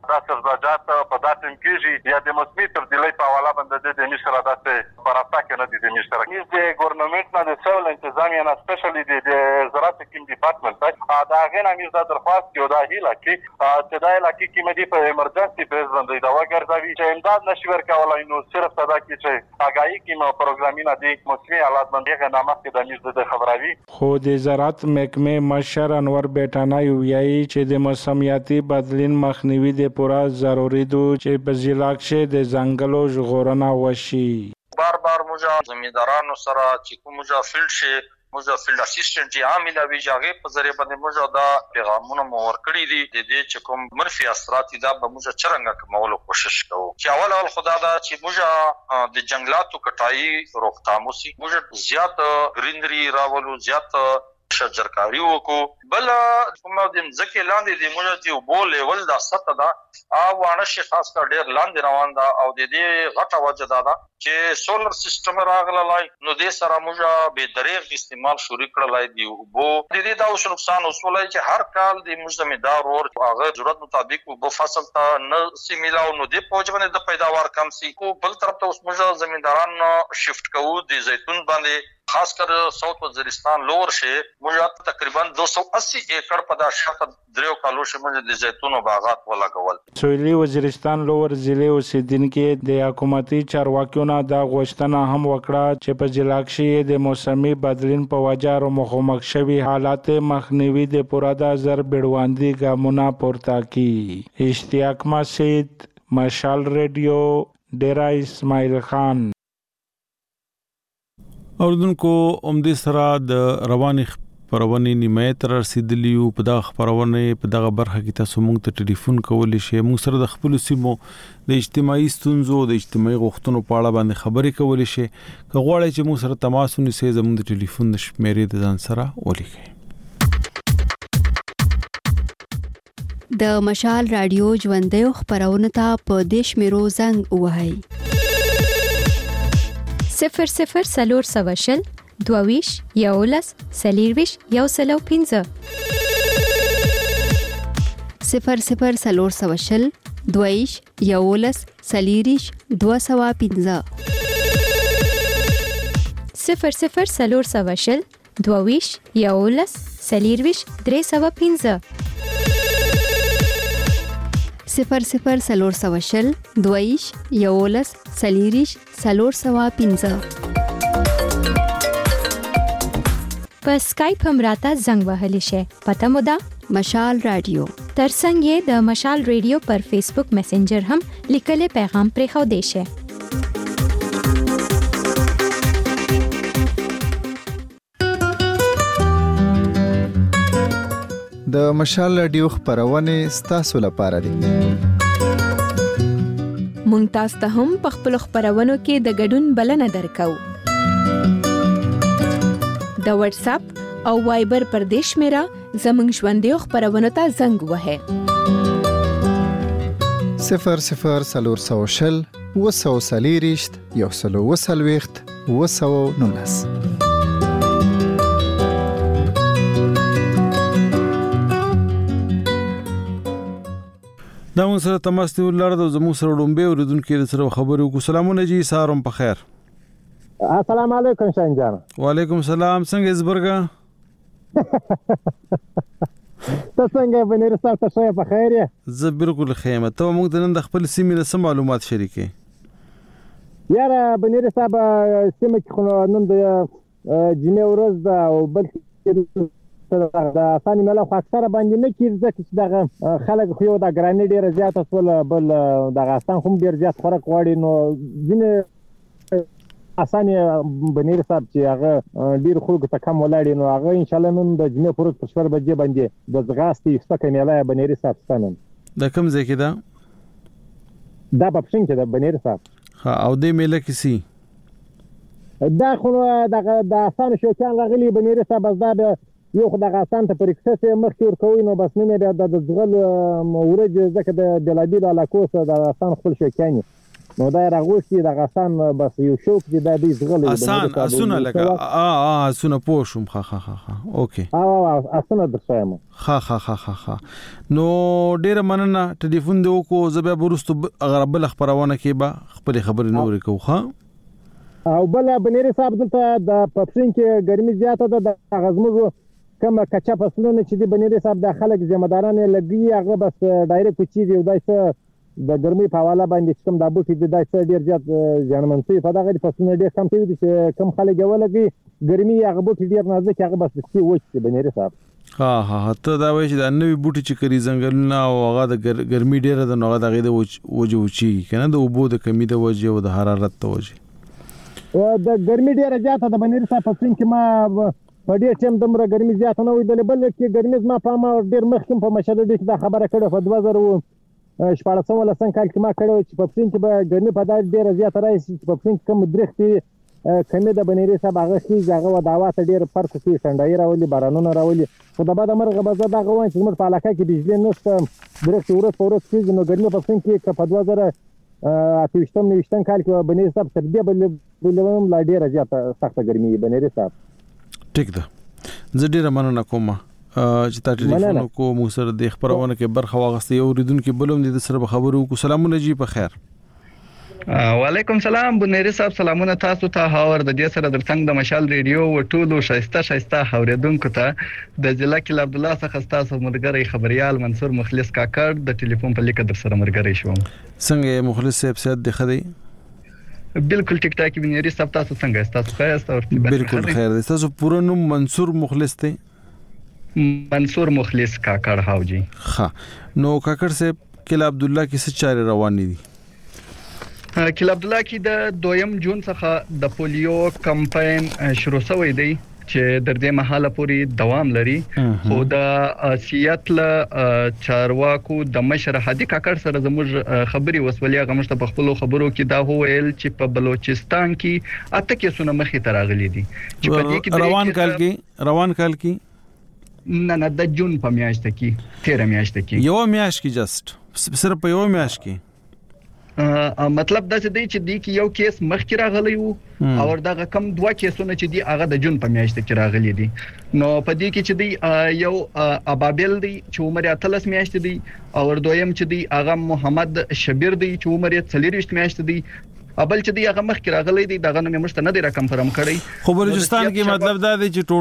دا سبزیجات په داسې کېږي یا د موسمي تبدیلۍ په حواله باندې د مصر داسې پراستا کې نه دي د مصر کې د ګورنمنت نه د سیول انتظامیه نه سپیشلی د زراعت کیم ډپارټمنټ دا غنه موږ د درخواست یو د هیله کې چې دا علاقې کې مدي په ایمرجنسي بیس باندې دا وګرځوي چې امداد نشي ورکولای نو صرف صدا کې چې اگاهی کې نو پروګرامینه دي موسمي حالات باندې غنامه کې د موږ د خبروي
خو د زراعت محکمې مشر انور بیٹانای ویایي چې د موسمیاتي بدلون مخنیوي د پوره ضروري دي چې په ضلع کې د ځنګلو ژغورنه وشي.
بار موږ زمیندارانو سره چې کوم فیلډ شي موږ فیلډ اسسټنټ چې عامل وی ځای په ذریعہ باندې موږ دا پیغامونه مور کړی دي د دې چې کوم منفي اثرات دا به موږ چرنګ کومولو کوشش کوو چې اول خدا دا چې موږ د جنگلاتو کټای روکتام وسی موږ زیات گرینری راولو زیات شجرکاری وکړو بل کوم د ځکه لاندې د موږ چې وبو لیول دا سطح دا او وانه شي خاص کر ډیر لاندې روان دا او د دې غټه وجه دا چې سولر سیستم راغلای نو د سره موږ به دریغ استعمال شروع کړلای دی وبو د دې دا اوس نقصان وسولای چې هر کال د موږ زمیندار ور هغه ضرورت مطابق وبو فصل ته نه سیمیلاو نو د پوجبنه د پیداوار کم سي کو بل طرف ته اوس موږ زمینداران شفت کوو د زیتون باندې خاص کر ساوث وزیرستان لور شه موږ تقریبا 280 ایکڑ په دا شاته دریو کالو شه موږ د زیتونو باغات ولګول.
سویلي وزیرستان لور ضلع اوسیدونکو د حکومتي چارواکیو دا غوښتنه هم وکړه چې په ضلع کې د موسمي بدلون په وجه مخامخ شوي حالات مخنیوي د پوره د زر بیړواندي ګامونه پورته کړي. اشتیاق مسجد مشال ریډیو ډیرا اسماعیل خان.
اوردونکو اومدې سره د رواني خبرونه نیمه تر رسیدلیو په دغه خبرونه په دغه برخه کې تاسو موږ ته ټلیفون کولی شئ موږ سره د خپل سیمو د اجتماعي ستونزو د اجتماعي غوښتنو په اړه باندې خبرې کولی شئ که غواړئ چې موږ سره تماس ونیسئ زموږ د ټلیفون د شمیرې د ځان سره ولیکئ.
د مشال رادیو ژوندۍ خبرونه ته په دیش میرو زنګ وهاي
00 سواشل دوویش یولس سلیرویش یوسلو 15
00 سواشل دوویش یولس سلیریش 215
00 سواشل دوویش یولس سلیرویش 315
00 سواشل دوویش یولس سلیریش 315
په اسکایپ هم راته زنګ وهلی شي پته مو ده
مشال رادیو
ترڅنګ یې د مشال رادیو پر فیسبوک میسنجر هم لیکلي پیغام پرې خو دی شي.
د مشال رادیو خبرونه ستاسو لپاره دي.
مونږ تاسو ته هم په خپل خبرونو کې د ګډون بلنه درکو. د واتس اپ او وایبر پر دیش میرا زمنګ ژوندۍ خبرونو ته زنګ وهه
00 وسوسلیریشت یوسلو وسلويخت وسونولس.
دا مون سره تماس دی ولر د زمو سره ډومبه اوریدونکو سره خبرو کو سلامونه جی سارم په خیر.
السلام علیکم شاهین جان.
وعلیکم السلام څنګه زبرګه
ته څنګه بنیر صاحب ته په خیر یې؟
زه بالکل خیمه ته موږ نن د خپل سیمې له معلومات شریکې
یاره بنیر صاحب سیمه کې نن د جمعې ورځ ده او بل د افغاني مله خو اکثره باندې نه کیږي چې دغه خلک خو یو د ګرانې ډیره زیاته سول بل د افغانستان هم ډیر زیات خوراک غواړي نو ځینې اسانه بنیر صاحب چې هغه ډیر خلکو ته کم ولاړي نو هغه ان شاء الله نن د جمعې پر ورځ په 4 بجې باندې د زغاستې سپکه میله بنیر صاحب ستنن
د کوم ځای کې ده
دا په پښین کې ده بنیر صاحب
ها او د میله کې سي
دا خو د اسانه شوکان راغلي بنیر صاحب بس دا یو خدای غاسان ته پر اکسس مخکې ورکوي نو بس نه بیا د زغل ورج ځکه د بلادي د علاقو سره د آسان خپل شوکانی نو دا راغوشي د غسان بس یو شوک دی د دې زغل
آسان اسونه لکه اسونه پوښم ها اوکي
اسونه درسایم
ها نو ډیر مننه ټلیفون دی وکړو زبې برستو غربل خبرونه کې به خپل خبرې نورې کوه
او بل بنيري صاحب دلته د پپسین کې ګرمي زیاته ده د غزمو کوم کچا فصلونه چې د بنيري صاحب د خلک ذمہ داران لګي هغه بس ډایرکټ چی دی دایسه د ګرمي په حواله باندې کوم د بوټي د دایسه ډیر زیات ځانمنسي په دغه فصلونه ډیر کم شوی دي چې کم خلک ولګي ګرمي هغه بوټي ډیر نازک هغه بس چې وچ بنيري صاحب
ها ته دا وایي چې د نوې بوټي چې کری ځنګلونه او هغه د ګرمي ډیر د نوغه دغه د وجوچی کنه د اوبو د کمی د وجه او د حرارت د وجه
د ګرمي ډیره زیاته د بنيري صاحب په سین کې ما په دې ټیم دمره ګرمي زیاته نه وي د بل کې ګرمي ما په ما ډیر مخکې په مشهد دي دا خبره کړه په 2014 ولا څنګه کال کې ما کړو چې په سین کې به ګرمي په دې ډیره زیاته راځي چې په سین کې کوم درختي کمی د بنيري صاحب هغه شي هغه وداوات ډیر فرق کوي څنډای راولي بارانونه راولي خو د بعد مرغه به زده غوان چې موږ په علاقه کې بجلی نشته درخت ورځ په ورځ کېږي نو ګرمي په سین کې په 2018 کال کې بنيري صاحب تر دې بل لا ډیره زیاته سخته ګرمي بنيري صاحب
ټیک ده زه ډیره مننه کوم چې تا ټلیفون کو مو سره د خبرونه کې برخه واغستې او ریدونکو بلوم دي سره خبرو کو سلامونه جی په خیر
وعلیکم سلام بنيري صاحب سلامونه تاسو ته هاور د دې سره درڅنګ د مشال ریډیو او ټولو شایسته اوریدونکو ته د ضلع کې عبد الله څخه تاسو مرګري خبريال منصور مخلص کاکړ د ټلیفون په لیکه در سره مرګري شوم
څنګه مخلص صاحب سید د خدي
بالکل ټیک ټاک بنيري صاحب تاسو څنګه تاسو خیر
بالکل خیر دي تاسو پوره نوم منصور مخلص ته
منصور مخلص کاکړ هاو جی
ها نو کاکړ صاحب کله عبد الله کې څه چارې روان دي
کله عبد الله کې د 2 جون څخه د پولیو کمپاین شروع شوی دی چې در دې مهاله پوری دوام لري خو د سیاتل چارواکو د مشر هادي کاکړ سره زموږ خبري وسولیا غمشت په خپل خبرو کې دا وویل چې په بلوچستان کې اته کیسونه مخې ته راغلي دي چې په دې کې
روان کال کې
نه د جون په میاشت کې 13 میاشت کې
یو میاشت کې جست صرف په یو میاشت کې
مطلب دا چې دی چې دی کې یو کیس مخکې راغلی وو او دا کم 2 کیسونه چې دی هغه د جون په میاشت کې راغلي دي نو په دې کې چې دی یو ابابل دی چې عمر 13 میاشت دی او دویم چې دی هغه محمد شبیر دی چې عمر 40 میاشت دی ابل چې دی هغه مخکې راغلی دی دغه نوم مشته نه دی را کنفرم کړی
خو بلوچستان کې مطلب دا دی چې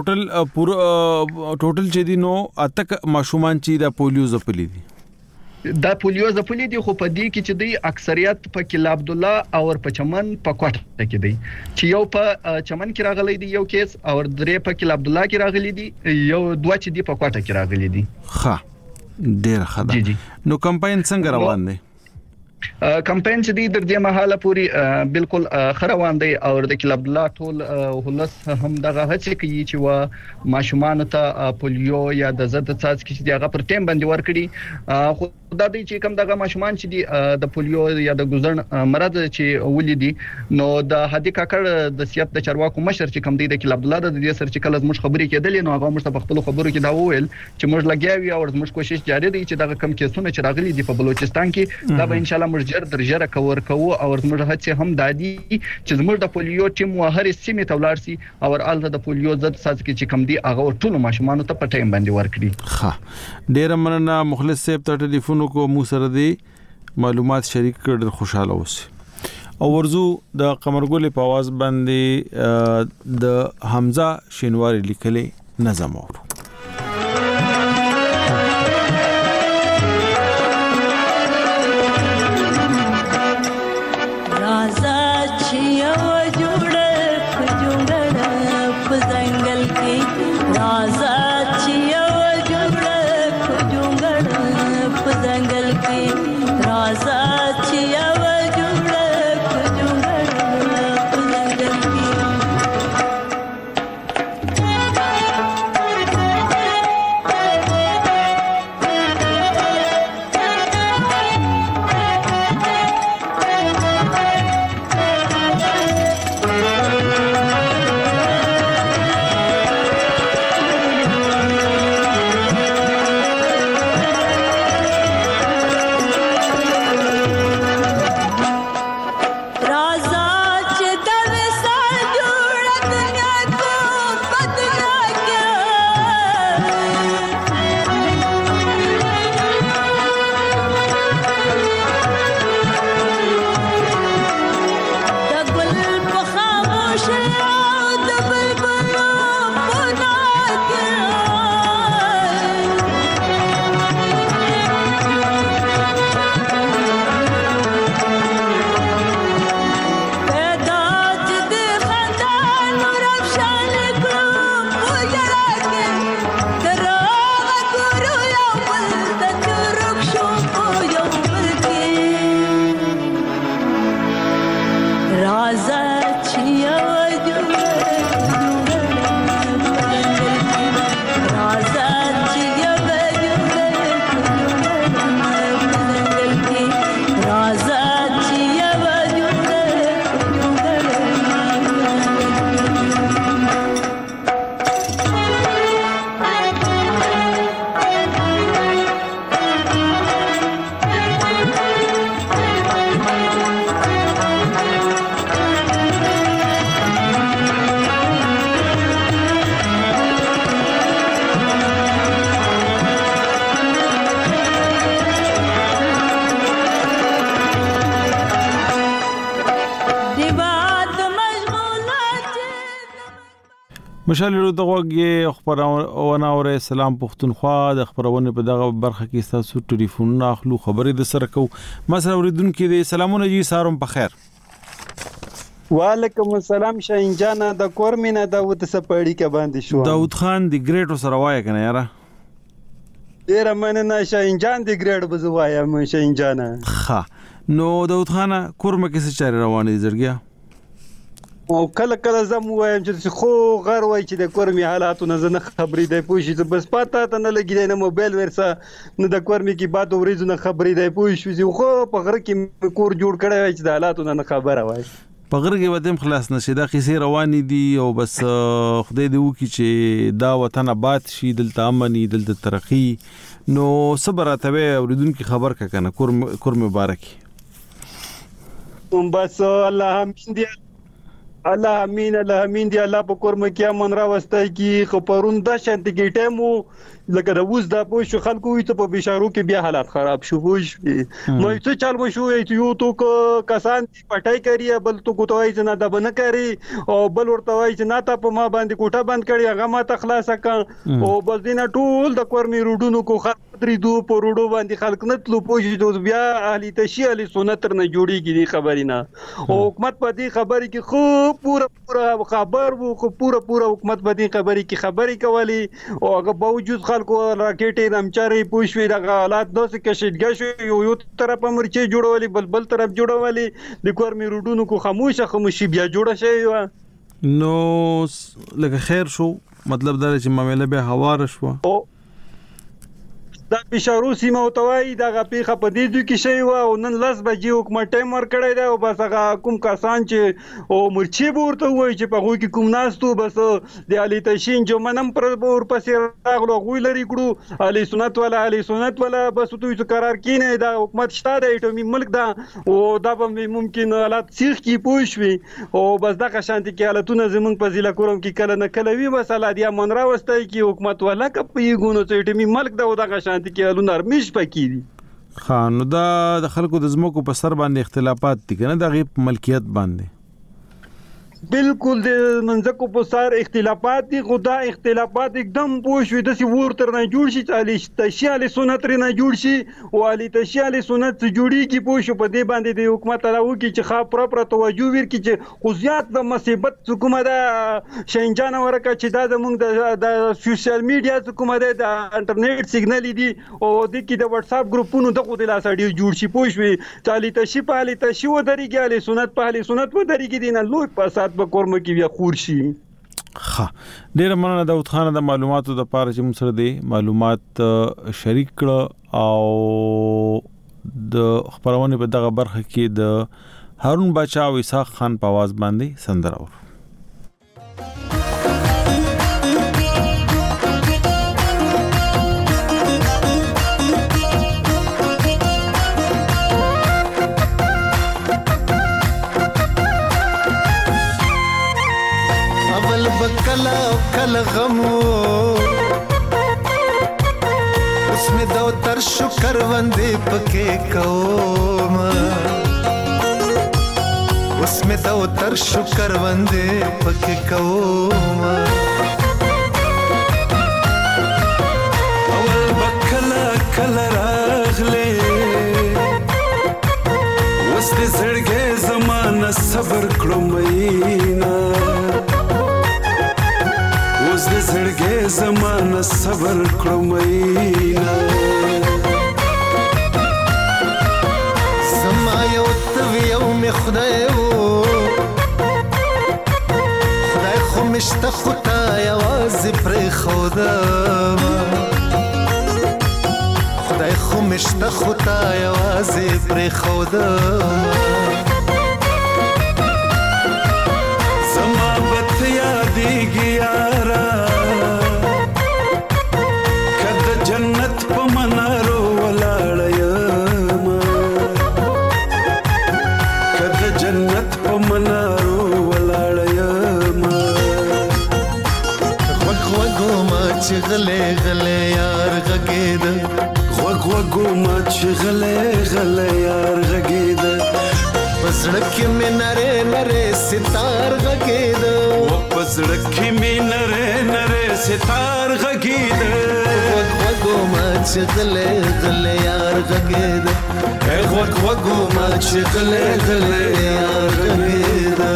ټوټل چې دی نو اتک ماشومان چې د پولیو زپلی دي
دا پولیو زپلی دي خو په دې کې چې دی اکثریت په کله عبد الله او په چمن په کوټه کې دی چې یو په چمن کې راغلی دی یو کیس او درې په کله عبد الله کې راغلی دي یو دوه چې دی په کوټه کې راغلی دي
ښه ډیر ښه ده نو کمپاین څنګه روان دی
کمپاین چې دی در دې مهاله پوری بالکل خروان دی او د کله عبد الله ټول هلس هم دغه هڅه کوي چې وا ماشومان ته پولیو یا د ضد څاڅکي چې هغه پر ټیم باندې ورکړي خو دا دی چې کوم دغه ماشومان چې دی د پولیو یا د ګزړن مرض چې ولیدي نو د هادي کاکړ د سیاست د چارواکو مشر چې کوم دی د کله عبد الله د دې سر چې کله زموږ خبرې کېدلې نو هغه موږ په خپل خبرو کې دا وویل چې موږ لګیاوی او زموږ کوشش جاری دی چې دغه کم کیسونه چې راغلي دي په بلوچستان کې دا به ان شاء الله موږ درجه کور کوو او زموږ هڅه هم دادي چې زموږ د پولیو ټیم وهر سیمه تولار سي او الته د پولیو ضد څاڅکي چې کم دي هغه ټول ماشومان ته په ټیم باندې ورکړي
ښه ډیر مننه مخلص صاحب ته ټلیفون کو مو سره دی معلومات شریک کړ خوشاله اوسئ او ورزو د قمرګل په आवाज باندې د حمزه شینواری لیکلې نظم اورو مشال دغه خبرونه او سلام پښتونخوا د خبرونه په دغه برخه کې تاسو ټلیفون اخلو خبرې د سره کو مسره اوریدونکو د سلامونه جی ساروم په خیر.
وعلیکم السلام شاهین جان د کورمینه داوود سپاړی کې باندې شو.
داوود خان دی ګریټ سره وای کنه یاره.
ډیر مننه شاهین جان دی ګریټ بزوایا م شاهین جان.
ها نو داوود خان کورمه کې څه چاري روانه دي زړګیا؟
او کله زم وایم چې خو غر وای چې د کورمي حالاتو نه زنه خبرې دی پوښي بس پاته ته نه لګی نه موبایل ورسه نه د کورمي کې بعد ورځ نه خبرې دی پوښي خو په غره کې کور جوړ کړی چې د حالاتو نه خبره وای
په غره کې ودیم خلاص نشي دا قصې روانې دي او بس خدای دې وکړي چې دا وطن آباد شي دلته امني دلته ترقی نو صبر اتوي اوریدونکو خبر کا کنه کور مبارک
بس الله امین دی الله امین دی الله په کورم کې امن را وستای کی خبرون د شانت کې ټیمو لکه د وز د پوښ خلکو وي ته په بشارو کې بیا حالات خراب شو پوښ نو څه چل مو شو یو تو کسان پټای کوي بل تو کوتوای نه د بنه کوي او بل ورته وای چې نه تا په ما باندې کوټه بند کړي هغه ما ته خلاص کړ او بس دینه ټول د کورمي روډونو کو خاطرې دو په روډو باندې خلک نه تلو پوښ بیا اهلی تشی اهلی سنت نه جوړیږي دی خبرې نه او حکومت په دې خبرې کې خو پورا خبر وو خو پورا حکومت په دې خبرې کې خبرې کولی او هغه باوجود خلکو راکټې نمچاري پوښوي د حالات دوسه کې شډګه شو یو طرف مرچي جوړولي بل طرف جوړولي د کورمي روډونو کو خاموشي بیا جوړه شي
نو لکه خیر شو مطلب دا چې معاملې به هوار شو
دا بشارو سیمه او توای دا غپیخه په دې دوی کې شی و او نن لاس بجې حکومت ټایم ور کړی دا او بس هغه کوم کسان چې او مرچي ورته وای چې په غوي کې کوم ناستو بس د علي تشین جو منم پر ور پسې راغلو غوي لري کړو علي سنت ولا بس دوی قرار کینه دا حکومت شته د ایټومي ملک دا او دا به ممکن حالات سیخ کی پوښوي او بس دا شانتي کې حالتونه زمونږ په ضلع کورم کې کله نه کله وی بس الله دې امن را وستای کی حکومت ولا کپي ګونو ته ایټومي ملک دا شانتي کې الو نرمش پکې دي
خان نو دا د خلکو د زموکو په سر باندې اختلافات دي کنه د غیب ملکیت باندې
بالکل د منځکو په سر اختلافات دي خدا اختلافات एकदम پوښوي د سی ورتر نه جوړ شي چې تشیال سنت نه جوړ شي او علي تشیال سنت جوړیږي پوښو په دې باندې د حکومت راو کې چې خا پر توجه ور کې چې خصوصیات د مصیبت حکومت دا شینجان ورکه چې دا زمونږ د سوشل میډیا حکومت د انټرنیټ سیګنال دي او د کې د واتس اپ ګروپونو دغه د لاس اړیو جوړ شي پوښوي چې علي تشی په علي تشی و درېږي علي سنت په علي سنت و درېږي دینه لوی پاسات په کورم کې بیا خور شي.
ها ډیر مننه داوود خان د معلوماتو د پاره چې موږ سره دي معلومات شریک کړ او د خبرونه په دغه برخه کې د هارون بچا او اسحاق خان په आवाज باندې سندره ور
کل غمو اسمه دو تر شکر وندې پکې کوم اسمه دو تر شکر وندې پکې کوم اول بکلا راغله وسته زړګې زمانہ صبر کړم مینا اوس د زړګې زمانہ صبر کړم مینا زما یو تو می خدای خو مشته خدای आवाज پر خدا خدای خو مشته خدای आवाज پر خدا زما بت یادېږي یارا کله جنت په منارو ولاړ یم کله جنت په منارو ولاړ یم غوږو ما چې غلې یار غږېده غوږو ما چې غلې یار غږېده پزړه کې مې نره نره ستار غږېده
پزړه کې مې نره نره ستار غږېده
غوږو ما چې غلې غلې یار غږېده غوږو ما چې غلې غلې یار غږېده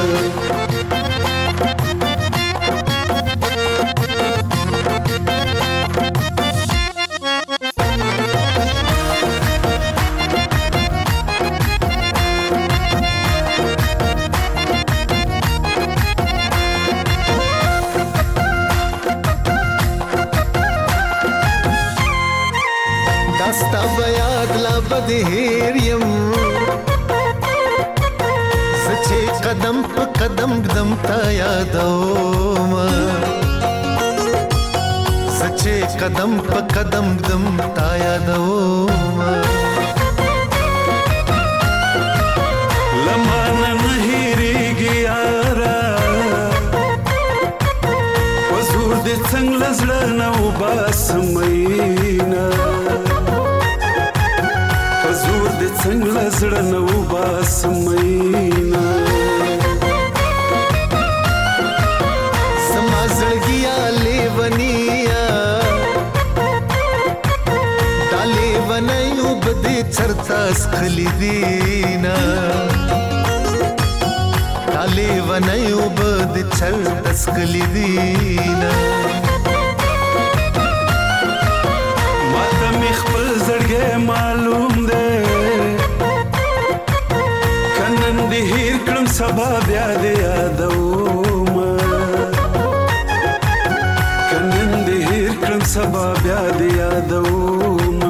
داستا بیاد لا بدهیر یم سچے قدم پا قدم قدم تا یادوم سچے قدم پا قدم قدم تا یادوم
لمانا نهیریگی یارا وزور دی څنګ لزړه نو باسمینا وزور دی څنګ لزړه نو باسمینا
سما زړګیا لیونیا دا لیونیو بده چرتا سخلی دینا دا لیونیو بده چرتا سخلی دینا
ماته می خپل زړګی معلوم دی کنن دې هیر کړم سبا بیا دې یادوم کنن دې هیر کړم سبا بیا دې یادوم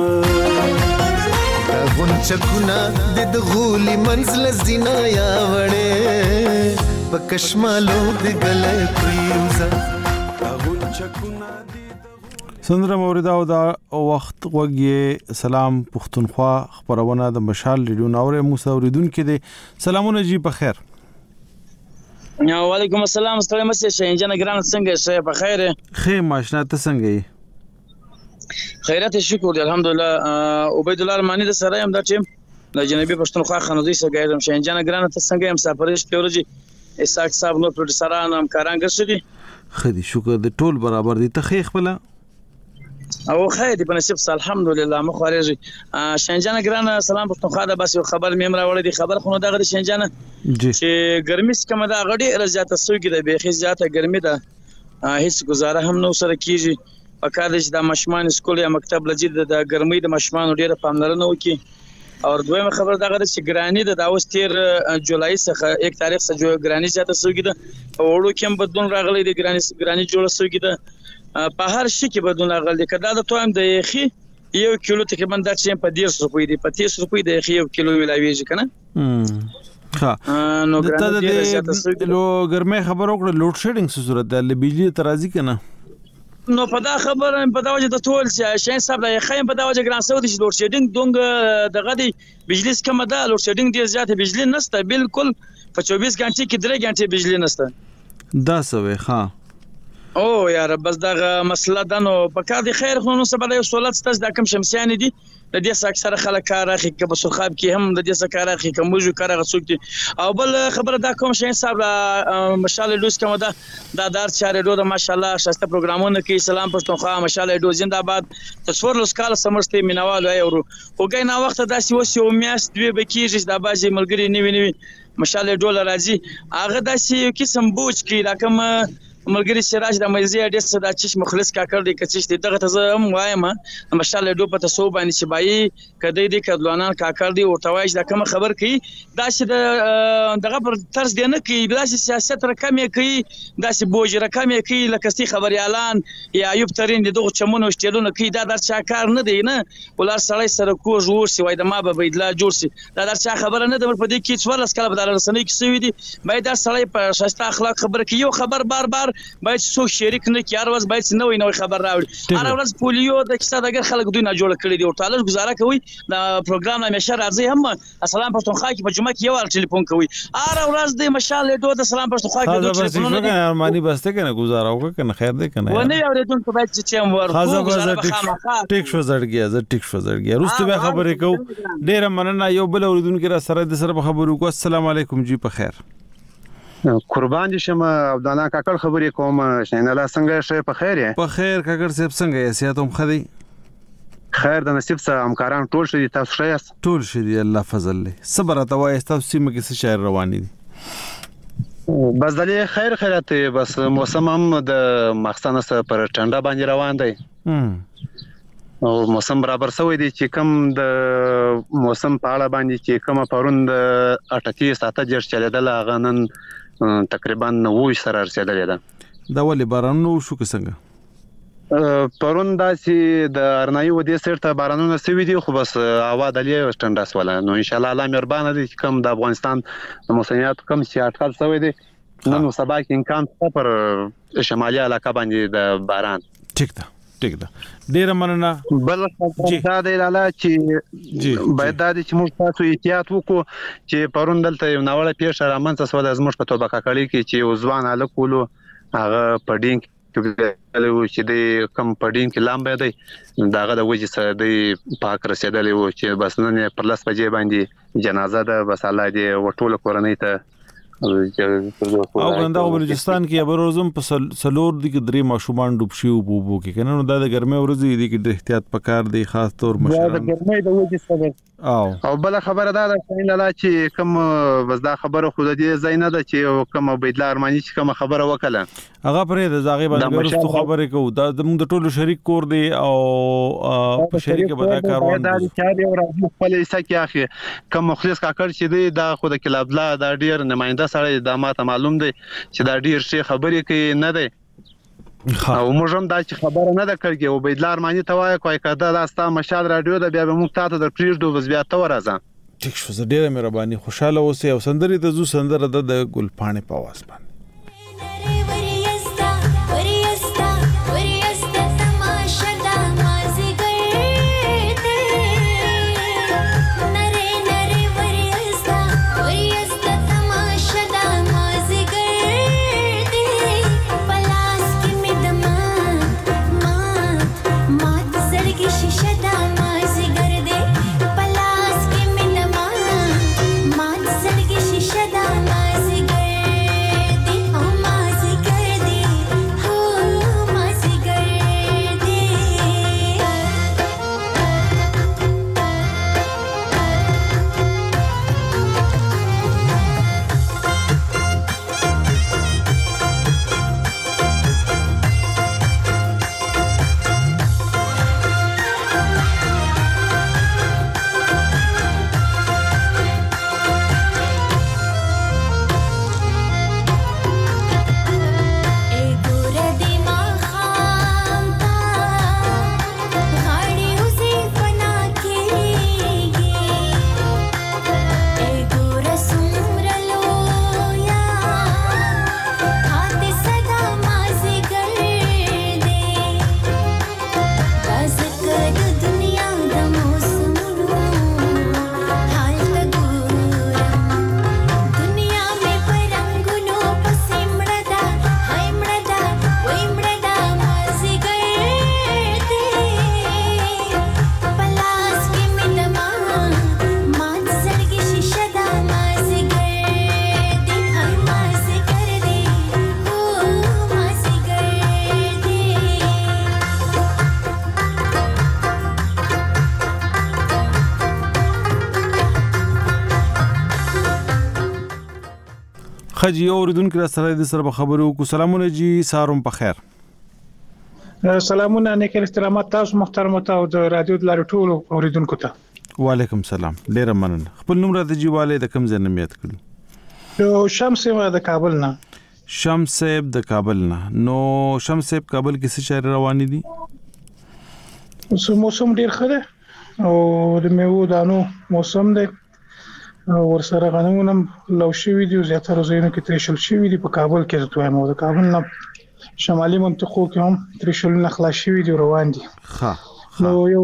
دا غونچکونه د غولي منزل زینا یا وړې پکشمالو د ګلې پریوزا
دا غونچکونه
سندره موریدا او دا وخت وګي سلام پښتونخوا خبرونه د مشال ریډیو ناوره موسی اوریدونکو دي سلامونه جی په خیر
وعلیکم السلام ستړي مسه شینجن ګران څنګه شه په خیر
خیر ماشنا ته څنګه یې
خیرات شکر الحمدلله عبید الله رحماني د سره هم د ټیم د جنوبي پښتونخوا خنوزي سګایم شینجن ګران ته څنګه هم سفرش پیولوجي اساق صاحب نو پروډوسران هم کاران ګرځي
خدي شکر د ټول برابر دي ته خیر خپل
او خیر دی په نصیب الحمدلله مخارجي شینجان ګران سلام پښتونخوا د بس خبر مې راوړی دی خبر خو دغه شینجان چې ګرمي څخه د غړي رضایت سوګي د بيخي زیاته ګرمي ده هیڅ گزاره هم نو سره کیږي په کار چې د مشمان سکول یا مکتب لجید د ګرمي د مشمان ډیره پاملرنه وکي او دویمه خبر دغه چې ګرانی د اوس 13 جولای څخه 1 تاریخ څخه ګرانی زیاته سوګي ده وړو کوم بدلون راغلی دی ګرانی جوړ سوګي ده په هر شي کې بدلون راغلی کدا د توام د یخي 1 کیلو تقریبا د چې په 150 روپۍ دی په 30 روپۍ د یخي 1 کیلو ملاویږي کنه
ها نو ګرمه خبر وکړه لوډ شیډینګ څه صورت ده بجلی ترازی کنه
نو په دا خبره په دا وجه د ټول شین صاحب لا خیم په دا وجه ګران سعودي لوډ شیډینګ دونګ دغه دی بجلی کم ده لوډ شیډینګ ډیر زیات بجلی نشته بالکل په 24 غنټه کې 3 غنټه بجلی نشته
دا سوي ها
او یار بس دغه مسله ده نو په کار دی خیر خو نو سبا د سہولت ستاسو د کم شمسیان دي د دې اکثر خلک کار اخی کې بس خاب کې هم د دې کار اخی کې موجو کار غسوک دي او بل خبره دا کوم شین صاحب مشال لوس کوم دا دار چاره دو ماشاءالله شاسته پروګرامونه کې سلام پښتونخوا مشال دو زنده‌باد تصور لوس کال سمرستي مینوال ایورو وګای نا وخت داسې وسو میاست دوی بکیږي د بازي ملګری نیوي مشال ډولر راځي هغه داسې قسم بوج کې راکم ملګری سراج د مزي ډېر صدا چې مخلص کا کړ دي کچې دغه ته هم وایم ماشاءالله ډو په تاسو باندې چې بای کدی دي کډلانان کا کړ دي او توایج د کوم خبر کوي دا چې دغه پر طرز دی نه کوي دا چې سیاست رقم یې کوي دا چې بوج رقم یې کوي لکه ستي خبريالان یا ایوب ترين دغه چمنو شتلونه کوي دا در چا کار نه دی نه ولر سړی سره کوژ ورسي وای د ما به بيدلا جوړ سي دا در چا خبره نه د په دې کې څوار اسکل بدل رسنۍ کې سوي دي باید دا سړی په شاسته اخلاق خبره کوي یو خبر بار باید څوک شریک نه کی، هر ورځ باید نوې خبر راوړي. هر ورځ پولیو د کیسه دغه خلک دوی نه جوړ کړی دی، ورته لږ گزاره کوي د پروګرام همیشه راځي هم سلام پښتونخوا کې په جمعه کې یو ټلیفون کوي، هر ورځ د مشال ډو د سلام پښتونخوا کې دوه ټلیفونونه
کوي. ارمانی بسته کنه گزاره وکړه کنه خیر دی کنه
ونه اوریدونکو باید چې هم ورکو
ټیک شو زړګیا روسته به خبرې کو. ډیره مننه. یو بل اوریدونکو را سره د سره خبرو کو. السلام علیکم جی په خیر.
قربان دي شم عبدالله کاکړ خبرې کوم. شین الله څنګه شه په خیر یې؟
په خیر کاکړ صاحب څنګه یې؟ سیاتم خدي
خیر د نصیب سره همکاران ټول شدي. تاسو ښه یاست؟
ټول شدي الله فضل له. صبر ته وای تاسو سیمه کې څه شهر رواني دي؟
بس دلې خیر خیرات. بس موسم هم د مخصنه سره پر ټنډه باندې روان دی او موسم برابر شوی دی چې کم د موسم په اړه باندې چې کومه پرون د 38 ساعته جر چلیدل هغه نن تقریبا 90 سره رسیدلې ده.
دا ولې باران نو شو څنګه؟
پرون داسې د ارنایي ودې سره بارانونه سوي دي خو بس هوا دلې ټنډاس ولا نو ان شاء الله الله مهربان دي چې کم د افغانستان د موسمیات کم چې اټکل شوی دي نن سبا کې امکان شته پر شمالي علاقه باندې د باران.
ټیک ده ډیره مننه.
بل دا دی لاله چې باید دا چې موږ تاسو احتیاط وکړو چې پرون دلته یو ناوړه پیښه رامنځته شوه د زموږ په توبه کاکړي کې چې یو ځوان هلک ولو هغه په ډینګ چې د کم پډین کې لامبه دی داغه د وجې سره د پاک رسیدلی و چې بس نن پر لاس بجې باندې جنازه ده. بس الله دې وټول کورنۍ ته
او غندا بلوچستان کې ابر روزم په سلور دي کې درې ماشومان ډوب شي او بوبو کې کنه نو دا د ګرمۍ ورځې دي کې د احتیاط پکار دی خاص طور مشران
د ګرمۍ د وجې سره. او بل خبره دا ده چې الله چې کوم بس دا خبره خو د دې زینه ده چې کوم بيدلا ارمانی چې کوم خبره وکړه
هغه پرې د زاغي باندې ورستو خبرې کو دا موږ د ټولو شریک کور دی او په شریک به دا کاروان
دا چې یو راځي خپل حصہ کې اخی کوم مخلص کاکړ چې دی دا خو د کلاب لا دا ډیر نماینده سره د ماته معلوم دی چې دا ډیر شي خبرې کوي نه دی او موږ هم دا چې خبره نه ده کړې او بيدلا ارمانی ته وایي کوي کده دا ستا مشال رادیو د بیا به موږ تاسو د پریږدو بس بیا ته ورځه.
ټیک شو ډیره مهرباني. خوشاله اوسئ او سندري ته زو سندره د ګلپاڼې په आवाज باندې خجی اوریدونکو سره د سره خبرو کو. سلامونه جی ساروم په خیر.
سلامونه نیکل استرامات تاسو محترم او د رادیو د لارې ټول اوریدونکو ته.
وعلیکم سلام. ډیر مننه. خپل نوم راته جیواله د کوم ځای نه میات کړو؟
یو شمس د کابل نه.
شمس د کابل نه. نو شمس کابل کې څه چاره روانې دي؟
موسم ډیر ښه دی او د میوو دانو موسم دی. ورسره غنمونه لو شوي دي زیاتره ځایونو کې ترشل شوي دي په کابل کې. زه وایم د کابل نه شمالي منطقو کې هم تریشلونه خلاص شوي دي روان دي. نو یو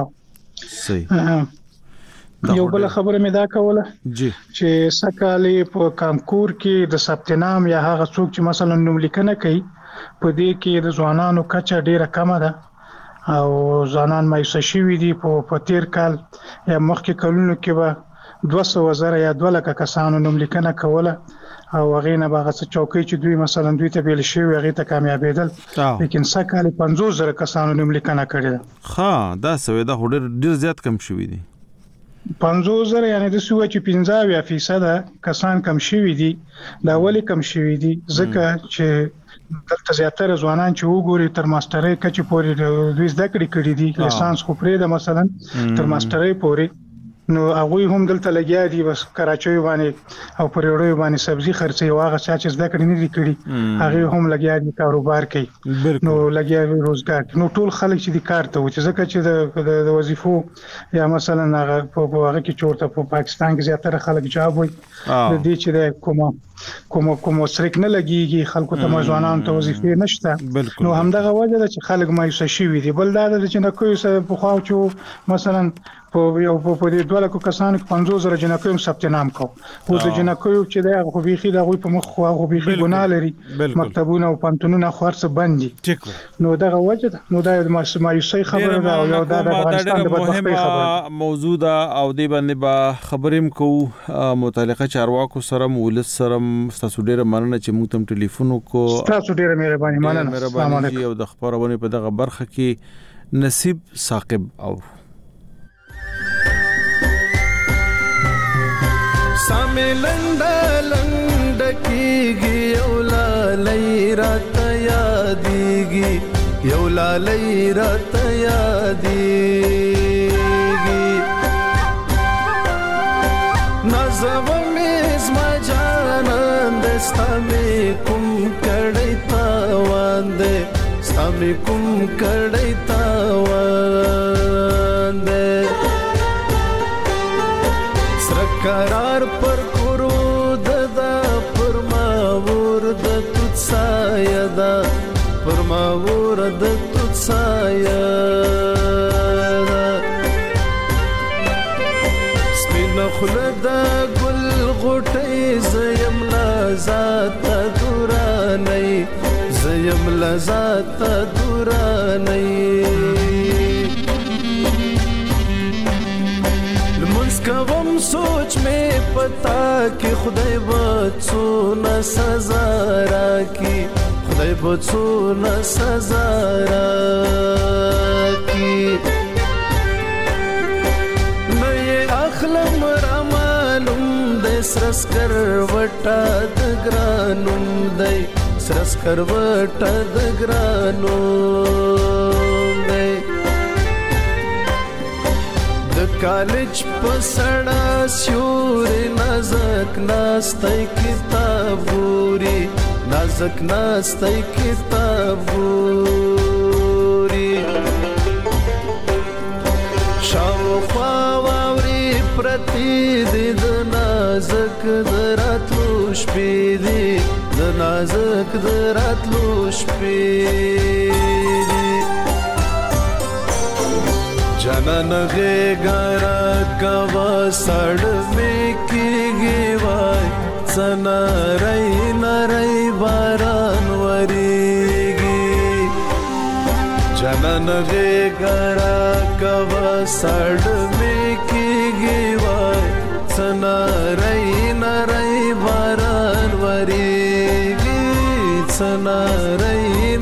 یو بل خبره مې دا کوله چې سکهالی په کانکور کې د ثبت نام یا هغه څوک چې مثلا نوم لیکنه کوي په دې کې د ځوانانو کچه ډیره کمه ده او ځوانان مایوسه شوي دي. په تیر کال یا مخکې کلونو کې به 200,000 یا 2 لک کسانو نوم لیکنه کوله او هغه نه باغه چوکۍ چې دوی مثلا دوی ته بیل شي هغه ته کامیابېدل، لیکن سکهالی 50,000 کسانو نوم لیکنه کړې ده.
دا سوي دا ډیر زیات کم شوي دي.
50,000 یعنی د سوه چې 50% کسان کم شوي دي. دا ولی کم شوي دي ځکه چې دلته زیاتره ځوانان چې وګوري تر ماسترۍ کچې پورې دوی زده کړې دي، لیسانس خو پرې ده مثلا تر ماسترۍ پورې، نو هغه هم دلته لګیا دي بس کراچۍ باندې او پرېړوي باندې سبزي خرڅي واغه چې زده کړې نه دي کړي هغه هم لګیا دي کاروبار کوي، نو لګیا دي روزګار. نو ټول خلک چې دي کار ته و چې ځکه چې د وظیفو یا مثلا هغه په کې چورته په پاکستان کې زیاتره خلک جواب وي د دې چې د کوم سرک نه لګيږي خلکو ته ځوانانو ته وظیفې نشته، نو همدغه وجه ده چې خلک مایوسه شوي دي. بل دا ده چې نه کوي په خواو چې مثلا په دې 2 لک کسانو 50,000 جنکو هم ثبت نام کو او د جنکو چې دا خو بيخي دا غوي په مخ خو بيخي ګناه لري، مکتبونه او پانتونونه خورڅ بندي، نو دغه وجه ده. نو دا مایوسي خبره ده او یو دا د افغانستان د بدبختۍ خبره
موضوع ده او دې باندې به خبرېم کو متعلقه چارواکو سره ولس سره. تاسو ډیره مننه چې موږ تم ټلیفون وکړو.
تاسو ډیره مهرباني مننه.
السلام علیکم. او د خبرونه په دغه برخه کې نصیب ثاقب او
سامې لنډ کېږي یو لالۍ راته یادېږي یو لالۍ راته یادېږي نازوه مې زما جانان دی ستا مې کوم کړی تاوان دی ستا مې کوم کړی تاوان دی قرار پر کرود دا پر ماور د توت سایه دا پر ماور د توت سایه دا سپین خلد گل غټي زیم لذات دوراني زیم لذات دوراني کوم سوچ میں پتا کہ خدای بچو نہ سزا راکی خدای بچو نہ سزا راکی نہ یہ اخلم رمالم دے سرس کروٹا دگرانم دے سرس کروٹا دگرانم دے کالج پسړه سیوري نازک ناستای کتاب ګوري نازک ناستای کتاب ګوري شاوخوا واوري پرتی دي د نازک دراتلو شپې دي د نازک دراتلو شپې جانان غیګارا کوا سړ می کیږي وای سنا رای نړۍ باران وریږي جانان غیګارا کوا سړ می کیږي وای سنا رای نړۍ باران وریږي سنا رای